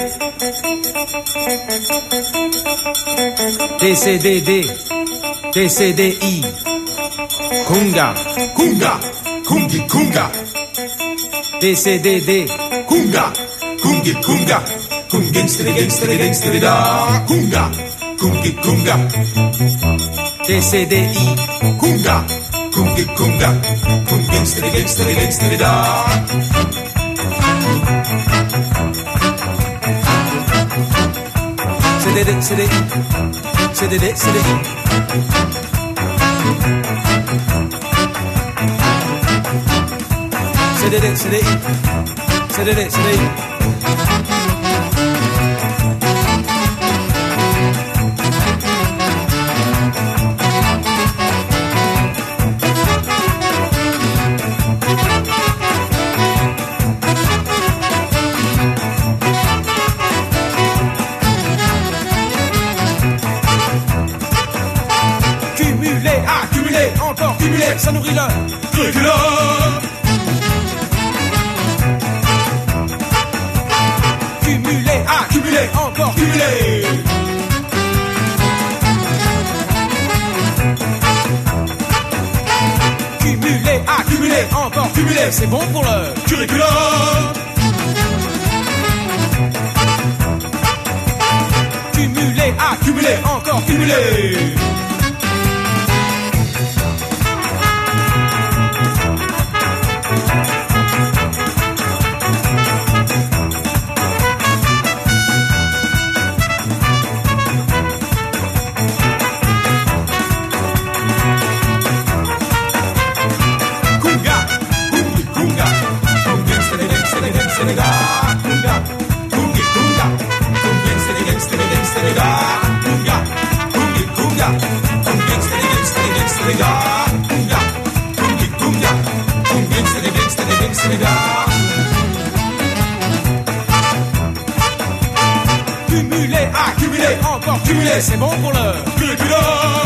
T C D D T C D I Kunga Kunga Kungi Kunga T C D D Kunga Kungi Kunga Kungingstri Gingstri Gingstri Da Kunga Kungi Kunga T C D I Kunga Kungi Kunga Kungingstri Gingstri Gingstri Da C D D, C D I, C D D, C D I. C D D, C D I, C D D, C D I. Ça nourrit le curriculum. Cumulé, accumulé, encore cumulé. Cumulé, accumulé, encore cumulé, c'est bon pour le curriculum. Cumulé, accumulé, encore cumulé. Cumulé, accumulé, encore cumulé, c'est bon pour le curriculum.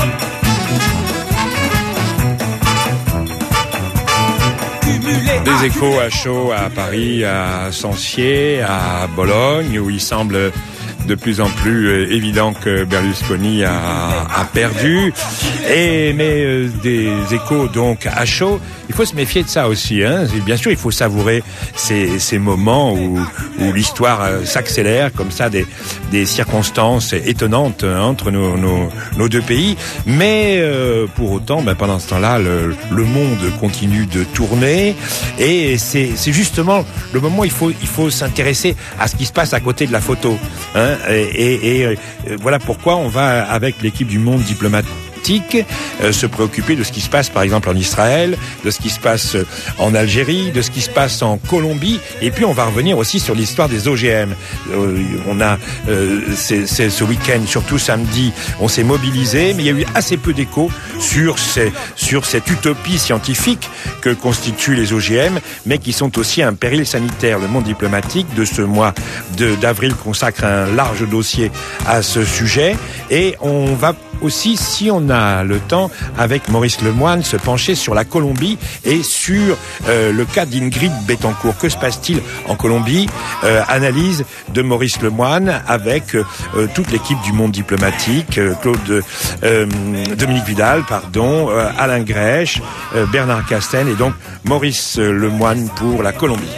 Des échos à chaud à Paris, à Sancier, à Bologne, où il semble de plus en plus euh, évident que Berlusconi a, a perdu. Et mais euh, des échos donc à chaud. Il faut se méfier de ça aussi, hein. Bien sûr, il faut savourer ces, ces moments où, où l'histoire euh, s'accélère, comme ça, des, des circonstances étonnantes hein, entre nos, nos, nos deux pays. Mais euh, pour autant, ben, pendant ce temps-là, le, le monde continue de tourner. Et c'est, c'est justement le moment où il faut, il faut s'intéresser à ce qui se passe à côté de la photo. Hein. Et, et, et euh, voilà pourquoi on va, avec l'équipe du Monde diplomatique, Euh, se préoccuper de ce qui se passe par exemple en Israël, de ce qui se passe en Algérie, de ce qui se passe en Colombie, et puis on va revenir aussi sur l'histoire des O G M. Euh, on a euh, c'est, c'est ce week-end, surtout samedi, on s'est mobilisé, mais il y a eu assez peu d'écho sur ces, sur cette utopie scientifique que constituent les O G M, mais qui sont aussi un péril sanitaire. Le Monde diplomatique de ce mois de, d'avril consacre un large dossier à ce sujet, et on va aussi, si on a le temps, avec Maurice Lemoine, se pencher sur la Colombie et sur euh, le cas d'Ingrid Betancourt. Que se passe-t-il en Colombie? euh, Analyse de Maurice Lemoine avec euh, toute l'équipe du Monde diplomatique, euh, Claude, euh, Dominique Vidal, pardon, euh, Alain Grèche, euh, Bernard Castel et donc Maurice Lemoine pour la Colombie.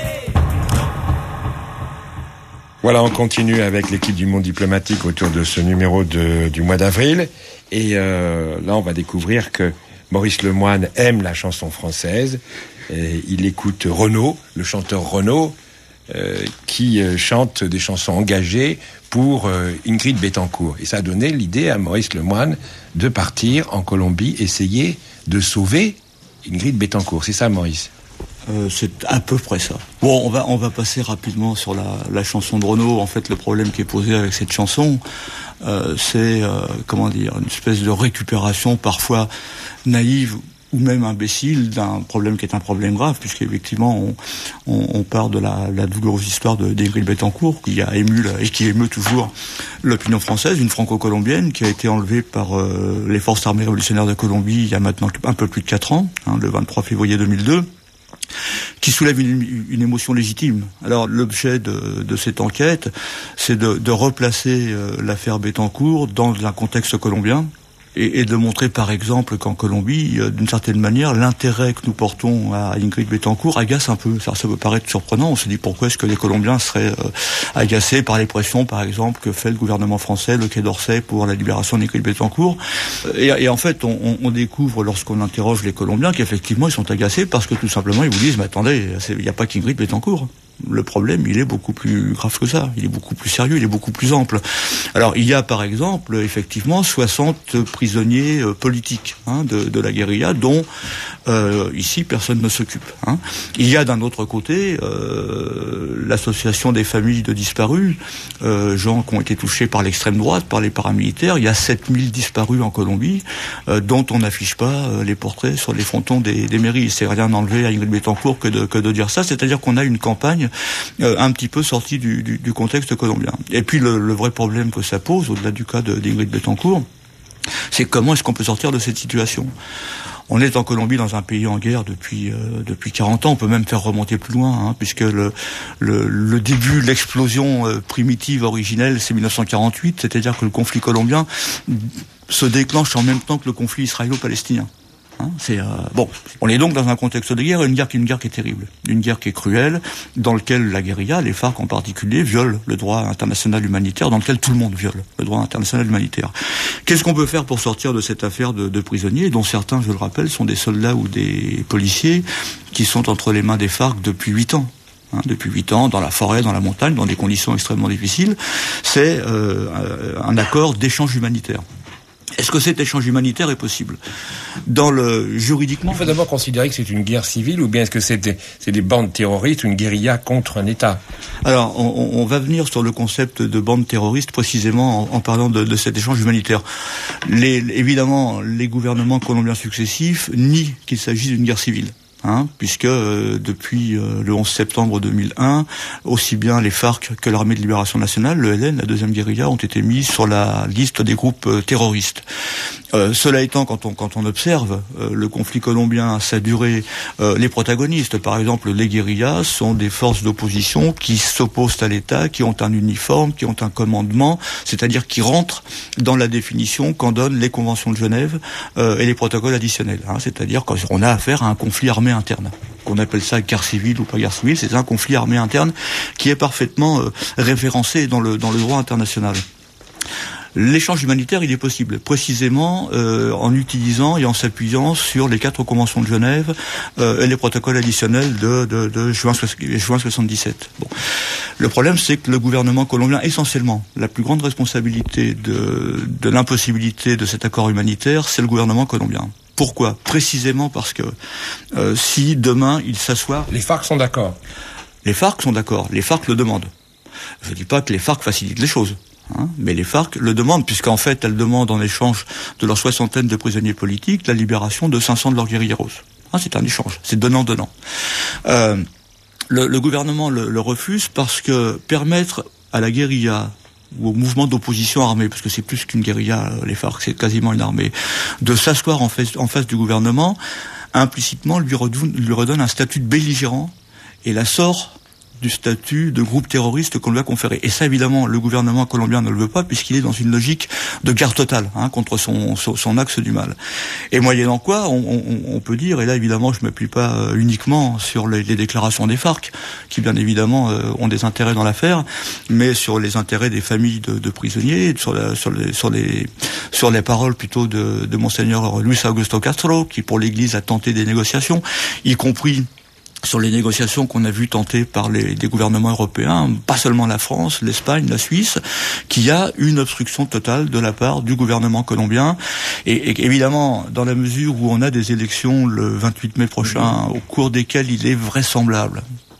Voilà, on continue avec l'équipe du Monde diplomatique autour de ce numéro de, du mois d'avril. Et euh, là, on va découvrir que Maurice Lemoine aime la chanson française. Et il écoute Renaud, le chanteur Renaud, euh, qui euh, chante des chansons engagées pour euh, Ingrid Betancourt. Et ça a donné l'idée à Maurice Lemoine de partir en Colombie, essayer de sauver Ingrid Betancourt. C'est ça, Maurice? Euh, c'est à peu près ça. Bon, on va on va passer rapidement sur la, la chanson de Renaud. En fait, le problème qui est posé avec cette chanson, euh, c'est euh, comment dire, une espèce de récupération parfois naïve ou même imbécile d'un problème qui est un problème grave, puisqu'effectivement on, on, on part de la, la douloureuse histoire de d'Ingrid Betancourt qui a ému la, et qui émeut toujours l'opinion française, une franco-colombienne qui a été enlevée par euh, les forces armées révolutionnaires de Colombie il y a maintenant un peu plus de quatre ans, hein, le vingt-trois février deux mille deux. Qui soulève une, une émotion légitime. Alors l'objet de, de cette enquête, c'est de, de replacer euh, l'affaire Betancourt dans un contexte colombien et, et de montrer par exemple qu'en Colombie, euh, d'une certaine manière, l'intérêt que nous portons à Ingrid Betancourt agace un peu. Ça, ça peut paraître surprenant. On se dit pourquoi est-ce que les Colombiens seraient euh, agacés par les pressions, par exemple, que fait le gouvernement français, le Quai d'Orsay, pour la libération d'Ingrid Betancourt. Et, et en fait, on, on, on découvre lorsqu'on interroge les Colombiens qu'effectivement ils sont agacés parce que tout simplement ils vous disent mais attendez, il n'y a pas qu'Ingrid Betancourt. Le problème, il est beaucoup plus grave que ça. Il est beaucoup plus sérieux, il est beaucoup plus ample. Alors, il y a, par exemple, effectivement, soixante prisonniers euh, politiques hein, de, de la guérilla, dont, euh, ici, personne ne s'occupe. Hein. Il y a, d'un autre côté, euh, l'association des familles de disparus, euh, gens qui ont été touchés par l'extrême droite, par les paramilitaires. Il y a sept mille disparus en Colombie, euh, dont on n'affiche pas euh, les portraits sur les frontons des, des mairies. C'est rien enlevé à Ingrid Betancourt que de, que de dire ça. C'est-à-dire qu'on a une campagne Euh, un petit peu sorti du, du, du contexte colombien. Et puis le, le vrai problème que ça pose, au-delà du cas de, d'Ingrid Betancourt, c'est comment est-ce qu'on peut sortir de cette situation. On est en Colombie dans un pays en guerre depuis euh, depuis quarante ans. On peut même faire remonter plus loin, hein, puisque le, le le début, l'explosion euh, primitive originelle, c'est mille neuf cent quarante-huit, c'est-à-dire que le conflit colombien se déclenche en même temps que le conflit israélo-palestinien. Hein, c'est euh, bon. On est donc dans un contexte de guerre, une guerre qui est une guerre qui est terrible, une guerre qui est cruelle, dans laquelle la guérilla, les FARC en particulier, violent le droit international humanitaire, dans lequel tout le monde viole le droit international humanitaire. Qu'est-ce qu'on peut faire pour sortir de cette affaire de, de prisonniers, dont certains, je le rappelle, sont des soldats ou des policiers qui sont entre les mains des FARC depuis huit ans. Hein, depuis huit ans, dans la forêt, dans la montagne, dans des conditions extrêmement difficiles. C'est euh, un accord d'échange humanitaire. Est-ce que cet échange humanitaire est possible? Dans le juridiquement, il faut d'abord considérer que c'est une guerre civile, ou bien est-ce que c'est des, c'est des bandes terroristes, une guérilla contre un État? Alors, on, on va venir sur le concept de bande terroriste précisément en, en parlant de, de cet échange humanitaire. Les, évidemment, les gouvernements colombiens successifs nient qu'il s'agisse d'une guerre civile. Hein, puisque euh, depuis euh, le onze septembre deux mille un, aussi bien les FARC que l'Armée de Libération Nationale, le L N, la deuxième guérilla, ont été mis sur la liste des groupes euh, terroristes. Euh, cela étant, quand on quand on observe euh, le conflit colombien, sa durée, euh, les protagonistes, par exemple les guérillas, sont des forces d'opposition qui s'opposent à l'État, qui ont un uniforme, qui ont un commandement, c'est-à-dire qui rentrent dans la définition qu'en donnent les conventions de Genève euh, et les protocoles additionnels. Hein, c'est-à-dire qu'on a affaire à un conflit armé interne, qu'on appelle ça guerre civile ou pas guerre civile, c'est un conflit armé interne qui est parfaitement euh, référencé dans le dans le droit international. L'échange humanitaire, il est possible, précisément euh, en utilisant et en s'appuyant sur les quatre conventions de Genève euh, et les protocoles additionnels de, de, de juin, juin soixante-dix-sept. Bon. Le problème, c'est que le gouvernement colombien, essentiellement, la plus grande responsabilité de, de l'impossibilité de cet accord humanitaire, c'est le gouvernement colombien. Pourquoi? Précisément parce que euh, si demain il s'assoit... Les FARC sont d'accord. Les FARC sont d'accord, les FARC le demandent. Je ne dis pas que les FARC facilitent les choses. Hein, mais les FARC le demandent, puisqu'en fait, elles demandent en échange de leur soixantaine de prisonniers politiques la libération de cinq cents de leurs guérilleros. Hein, c'est un échange, c'est donnant-donnant. Euh, le, le gouvernement le, le refuse parce que permettre à la guérilla ou au mouvement d'opposition armée, parce que c'est plus qu'une guérilla, les FARC, c'est quasiment une armée, de s'asseoir en face, en face du gouvernement, implicitement lui redonne, lui redonne un statut de belligérant et la sort du statut de groupe terroriste qu'on lui a conféré. Et ça, évidemment, le gouvernement colombien ne le veut pas, puisqu'il est dans une logique de guerre totale hein, contre son, son, son axe du mal. Et moyennant quoi, on, on, on peut dire, et là, évidemment, je ne m'appuie pas euh, uniquement sur les, les déclarations des FARC, qui, bien évidemment, euh, ont des intérêts dans l'affaire, mais sur les intérêts des familles de, de prisonniers, sur, la, sur, les, sur, les, sur les paroles, plutôt, de, de Monseigneur Luis Augusto Castro, qui, pour l'Église, a tenté des négociations, y compris sur les négociations qu'on a vu tenter par les des gouvernements européens, pas seulement la France, l'Espagne, la Suisse, qu'il y a une obstruction totale de la part du gouvernement colombien. Et, et évidemment, dans la mesure où on a des élections le vingt-huit mai prochain, au cours desquelles il est vraisemblable,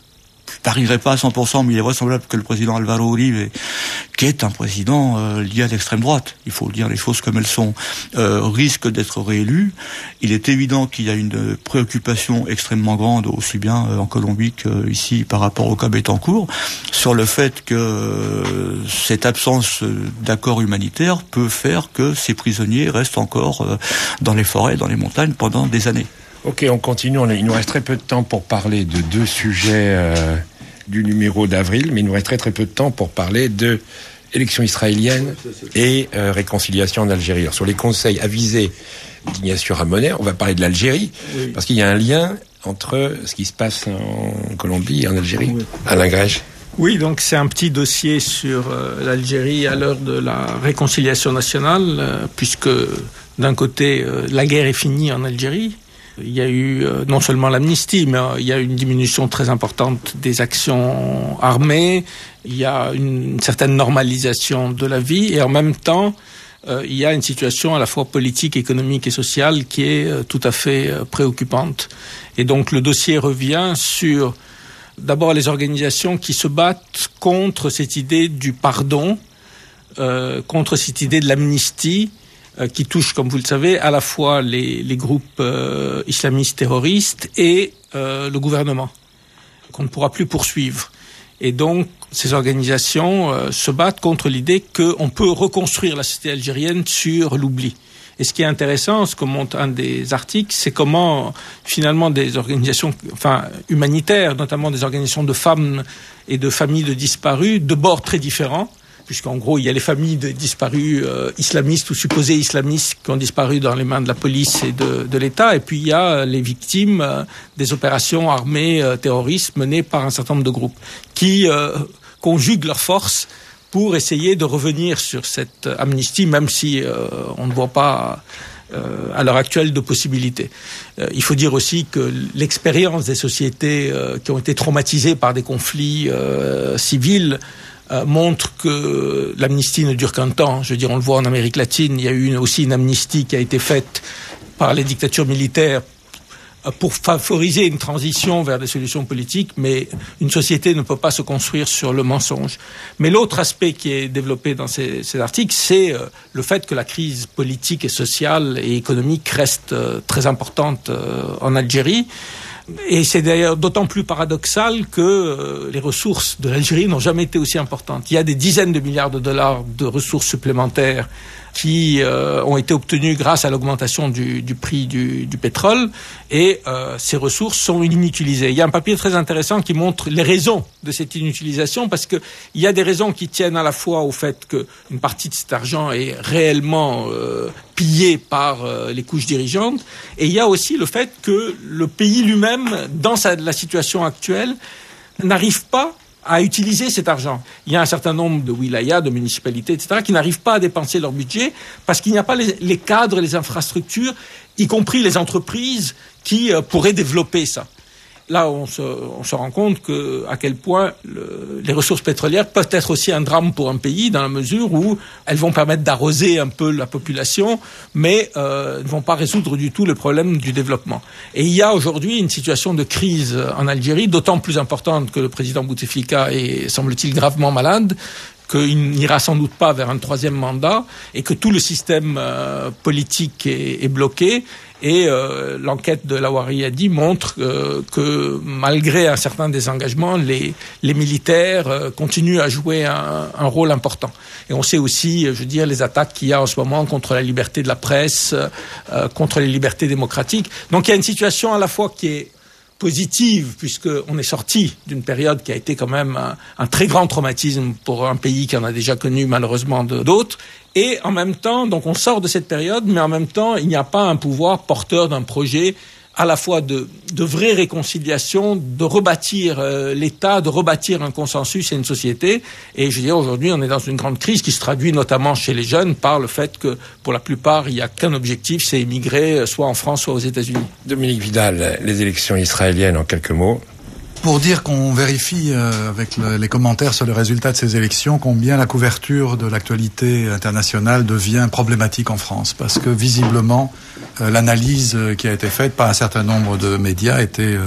je parierai pas à cent pour cent, mais il est vraisemblable que le président Alvaro Uribe, qui est un président euh, lié à l'extrême droite, il faut dire les choses comme elles sont, euh, risque d'être réélu. Il est évident qu'il y a une préoccupation extrêmement grande, aussi bien euh, en Colombie qu'ici par rapport au cas Bettencourt, sur le fait que euh, cette absence d'accord humanitaire peut faire que ces prisonniers restent encore euh, dans les forêts, dans les montagnes pendant des années. Ok, on continue. Il nous reste très peu de temps pour parler de deux sujets euh, du numéro d'avril, mais il nous reste très très peu de temps pour parler de élections israéliennes et euh, réconciliation en Algérie. Alors, sur les conseils avisés d'Ignacio Ramonet, on va parler de l'Algérie, oui. Parce qu'il y a un lien entre ce qui se passe en Colombie et en Algérie. Oui. Alain Grèche. Oui, donc c'est un petit dossier sur euh, l'Algérie à l'heure de la réconciliation nationale, euh, puisque d'un côté, euh, la guerre est finie en Algérie. Il y a eu euh, non seulement l'amnistie, mais euh, il y a eu une diminution très importante des actions armées, il y a une, une certaine normalisation de la vie, et en même temps, euh, il y a une situation à la fois politique, économique et sociale qui est euh, tout à fait euh, préoccupante. Et donc le dossier revient sur d'abord les organisations qui se battent contre cette idée du pardon, euh, contre cette idée de l'amnistie, qui touche, comme vous le savez, à la fois les, les groupes euh, islamistes terroristes et euh, le gouvernement, qu'on ne pourra plus poursuivre. Et donc, ces organisations euh, se battent contre l'idée qu'on peut reconstruire la société algérienne sur l'oubli. Et ce qui est intéressant, ce que montre un des articles, c'est comment finalement des organisations, enfin humanitaires, notamment des organisations de femmes et de familles de disparus, de bords très différents, puisqu'en gros il y a les familles de disparus euh, islamistes ou supposés islamistes qui ont disparu dans les mains de la police et de, de l'État, et puis il y a les victimes euh, des opérations armées euh, terroristes menées par un certain nombre de groupes qui euh, conjuguent leurs forces pour essayer de revenir sur cette amnistie, même si euh, on ne voit pas euh, à l'heure actuelle de possibilités. Euh, il faut dire aussi que l'expérience des sociétés euh, qui ont été traumatisées par des conflits euh, civils euh, montre que l'amnistie ne dure qu'un temps. Je veux dire, on le voit en Amérique latine, il y a eu une, aussi une amnistie qui a été faite par les dictatures militaires pour favoriser une transition vers des solutions politiques, mais une société ne peut pas se construire sur le mensonge. Mais l'autre aspect qui est développé dans ces, ces articles, c'est euh, le fait que la crise politique et sociale et économique reste euh, très importante euh, en Algérie. Et c'est d'ailleurs d'autant plus paradoxal que euh, les ressources de l'Algérie n'ont jamais été aussi importantes. Il y a des dizaines de milliards de dollars de ressources supplémentaires qui euh, ont été obtenus grâce à l'augmentation du, du prix du, du pétrole, et euh, ces ressources sont inutilisées. Il y a un papier très intéressant qui montre les raisons de cette inutilisation, parce que il y a des raisons qui tiennent à la fois au fait qu'une partie de cet argent est réellement euh, pillée par euh, les couches dirigeantes, et il y a aussi le fait que le pays lui-même, dans sa, la situation actuelle, n'arrive pas à utiliser cet argent. Il y a un certain nombre de wilayas, de municipalités, et cetera, qui n'arrivent pas à dépenser leur budget parce qu'il n'y a pas les, les cadres, les infrastructures, y compris les entreprises qui euh, pourraient développer ça. Là, on se, on se rend compte que, à quel point le, les ressources pétrolières peuvent être aussi un drame pour un pays, dans la mesure où elles vont permettre d'arroser un peu la population, mais euh, ne vont pas résoudre du tout le problème du développement. Et il y a aujourd'hui une situation de crise en Algérie, d'autant plus importante que le président Bouteflika est, semble-t-il, gravement malade, qu'il n'ira sans doute pas vers un troisième mandat, et que tout le système euh, politique est, est bloqué. Et euh, l'enquête de Lawa Riadi montre euh, que malgré un certain désengagement, les, les militaires euh, continuent à jouer un, un rôle important. Et on sait aussi, je veux dire, les attaques qu'il y a en ce moment contre la liberté de la presse, euh, contre les libertés démocratiques. Donc il y a une situation à la fois qui est positive, puisqu'on est sorti d'une période qui a été quand même un, un très grand traumatisme pour un pays qui en a déjà connu malheureusement de, d'autres. Et en même temps, donc on sort de cette période, mais en même temps, il n'y a pas un pouvoir porteur d'un projet à la fois de, de vraie réconciliation, de rebâtir euh, l'État, de rebâtir un consensus et une société. Et je veux dire, aujourd'hui, on est dans une grande crise qui se traduit notamment chez les jeunes par le fait que, pour la plupart, il n'y a qu'un objectif, c'est émigrer, soit en France, soit aux États-Unis. Dominique Vidal, les élections israéliennes, en quelques mots. Pour dire qu'on vérifie euh, avec le, les commentaires sur le résultat de ces élections combien la couverture de l'actualité internationale devient problématique en France, parce que visiblement euh, l'analyse qui a été faite par un certain nombre de médias était euh,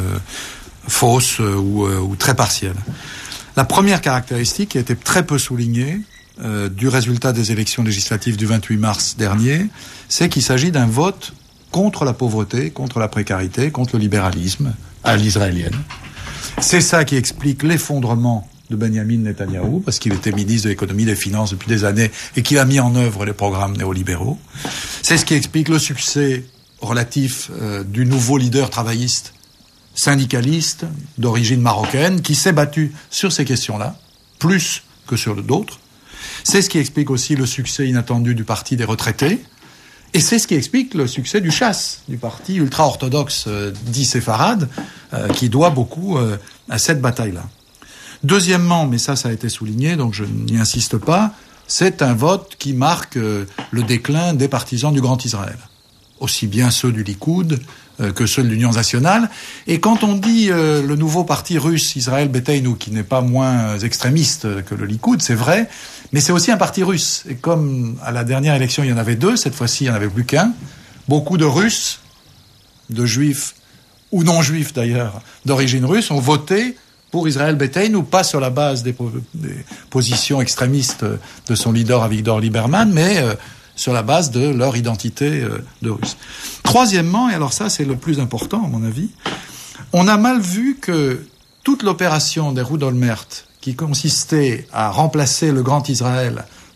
fausse euh, ou, euh, ou très partielle. La première caractéristique qui a été très peu soulignée euh, du résultat des élections législatives du vingt-huit mars dernier, c'est qu'il s'agit d'un vote contre la pauvreté, contre la précarité, contre le libéralisme à l'israélienne. C'est ça qui explique l'effondrement de Benjamin Netanyahou, parce qu'il était ministre de l'économie et des finances depuis des années et qu'il a mis en œuvre les programmes néolibéraux. C'est ce qui explique le succès relatif euh, du nouveau leader travailliste, syndicaliste, d'origine marocaine, qui s'est battu sur ces questions-là, plus que sur d'autres. C'est ce qui explique aussi le succès inattendu du parti des retraités. Et c'est ce qui explique le succès du Chasse, du parti ultra-orthodoxe euh, dit séfarade, euh, qui doit beaucoup euh, à cette bataille-là. Deuxièmement, mais ça, ça a été souligné, donc je n'y insiste pas, c'est un vote qui marque euh, le déclin des partisans du Grand Israël. Aussi bien ceux du Likoud euh, que ceux de l'Union nationale. Et quand on dit euh, le nouveau parti russe, Israël Beteinu, qui n'est pas moins extrémiste que le Likoud, c'est vrai, mais c'est aussi un parti russe. Et comme à la dernière élection, il y en avait deux, cette fois-ci, il n'y en avait plus qu'un. Beaucoup de Russes, de Juifs, ou non-Juifs d'ailleurs, d'origine russe, ont voté pour Israël Beteinu, pas sur la base des, po- des positions extrémistes de son leader Avigdor Lieberman, mais euh, sur la base de leur identité euh, de Russe. Troisièmement, et alors ça c'est le plus important à mon avis, on a mal vu que toute l'opération des Ehud Olmert, qui consistait à remplacer le Grand Israël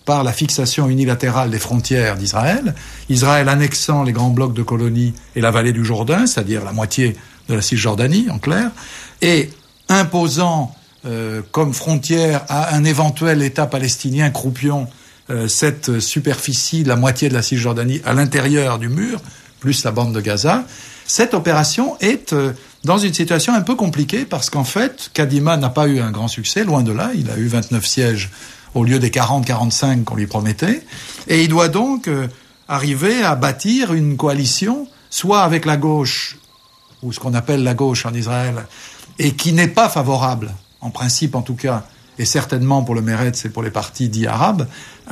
par la fixation unilatérale des frontières d'Israël, Israël annexant les grands blocs de colonies et la vallée du Jourdain, c'est-à-dire la moitié de la Cisjordanie, en clair, et imposant euh, comme frontière à un éventuel État palestinien croupion euh, cette superficie de la moitié de la Cisjordanie à l'intérieur du mur, plus la bande de Gaza. Cette opération est euh, dans une situation un peu compliquée parce qu'en fait, Kadima n'a pas eu un grand succès, loin de là, il a eu vingt-neuf sièges au lieu des quarante à quarante-cinq qu'on lui promettait, et il doit donc euh, arriver à bâtir une coalition, soit avec la gauche, ou ce qu'on appelle la gauche en Israël, et qui n'est pas favorable, en principe en tout cas, et certainement pour le Meretz et pour les partis dits arabes,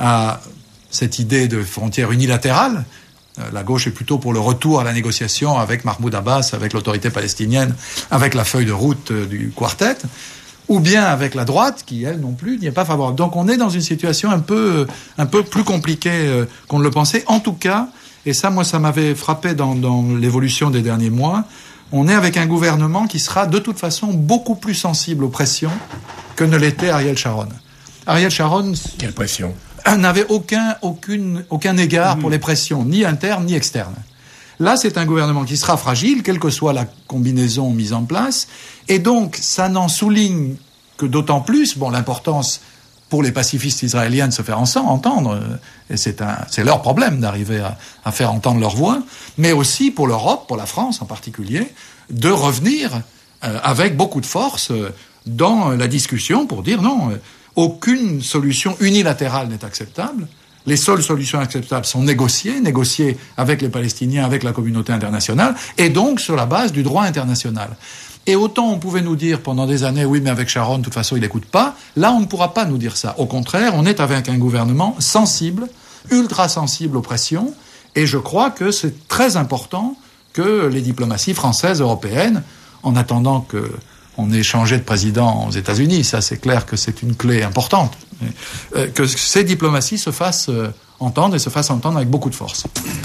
à cette idée de frontière unilatérale. Euh, la gauche est plutôt pour le retour à la négociation avec Mahmoud Abbas, avec l'autorité palestinienne, avec la feuille de route euh, du quartet, ou bien avec la droite, qui, elle non plus, n'y est pas favorable. Donc on est dans une situation un peu, un peu plus compliquée euh, qu'on ne le pensait. En tout cas, et ça, moi, ça m'avait frappé dans, dans l'évolution des derniers mois, on est avec un gouvernement qui sera de toute façon beaucoup plus sensible aux pressions que ne l'était Ariel Sharon. Ariel Sharon... Quelle pression ? N'avait aucun, aucune, aucun égard mmh. pour les pressions, ni internes ni externes. Là, c'est un gouvernement qui sera fragile, quelle que soit la combinaison mise en place, et donc ça n'en souligne que d'autant plus, bon, l'importance pour les pacifistes israéliens de se faire entendre, et c'est un, c'est leur problème d'arriver à, à faire entendre leur voix, mais aussi pour l'Europe, pour la France en particulier, de revenir euh, avec beaucoup de force euh, dans la discussion pour dire non, euh, aucune solution unilatérale n'est acceptable. Les seules solutions acceptables sont négociées, négociées avec les Palestiniens, avec la communauté internationale, et donc sur la base du droit international. Et autant on pouvait nous dire pendant des années, oui, mais avec Sharon, de toute façon, il n'écoute pas. Là, on ne pourra pas nous dire ça. Au contraire, on est avec un gouvernement sensible, ultra sensible aux pressions, et je crois que c'est très important que les diplomaties françaises, européennes, en attendant que on ait changé de président aux États-Unis, ça c'est clair que c'est une clé importante, euh, que ces diplomaties se fassent euh, entendre et se fassent entendre avec beaucoup de force.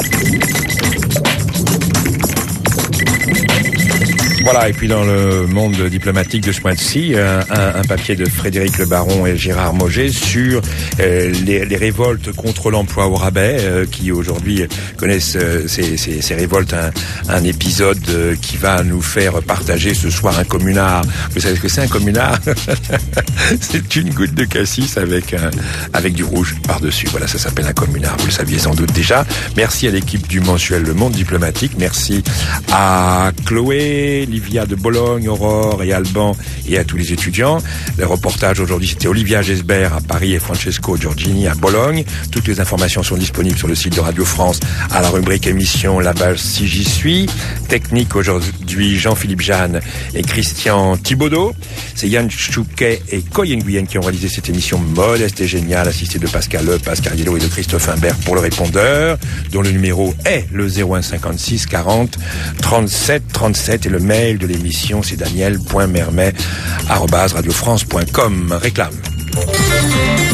Voilà, et puis dans le monde diplomatique de ce mois-ci, un, un, un papier de Frédéric Le Baron et Gérard Mauger sur euh, les, les révoltes contre l'emploi au rabais, euh, qui aujourd'hui connaissent euh, ces, ces, ces révoltes, un, un épisode euh, qui va nous faire partager ce soir un communard. Vous savez ce que c'est un communard? C'est une goutte de cassis avec un, avec du rouge par-dessus. Voilà, ça s'appelle un communard, vous le saviez sans doute déjà. Merci à l'équipe du mensuel Le Monde Diplomatique, merci à Chloé, Olivia de Bologne, Aurore et Alban et à tous les étudiants. Le reportage aujourd'hui, c'était Olivia Gesbert à Paris et Francesco Giorgini à Bologne. Toutes les informations sont disponibles sur le site de Radio France à la rubrique émission là-bas si j'y suis. Technique aujourd'hui, Jean-Philippe Jeanne et Christian Thibaudot. C'est Yann Chouquet et Coy Nguyen qui ont réalisé cette émission modeste et géniale, assistée de Pascal Le, Pascariello et de Christophe Imbert pour le répondeur, dont le numéro est le zéro un cinquante-six quarante trente-sept trente-sept et le mail de l'émission, c'est daniel point mermet arobase radiofrance point com. Réclame.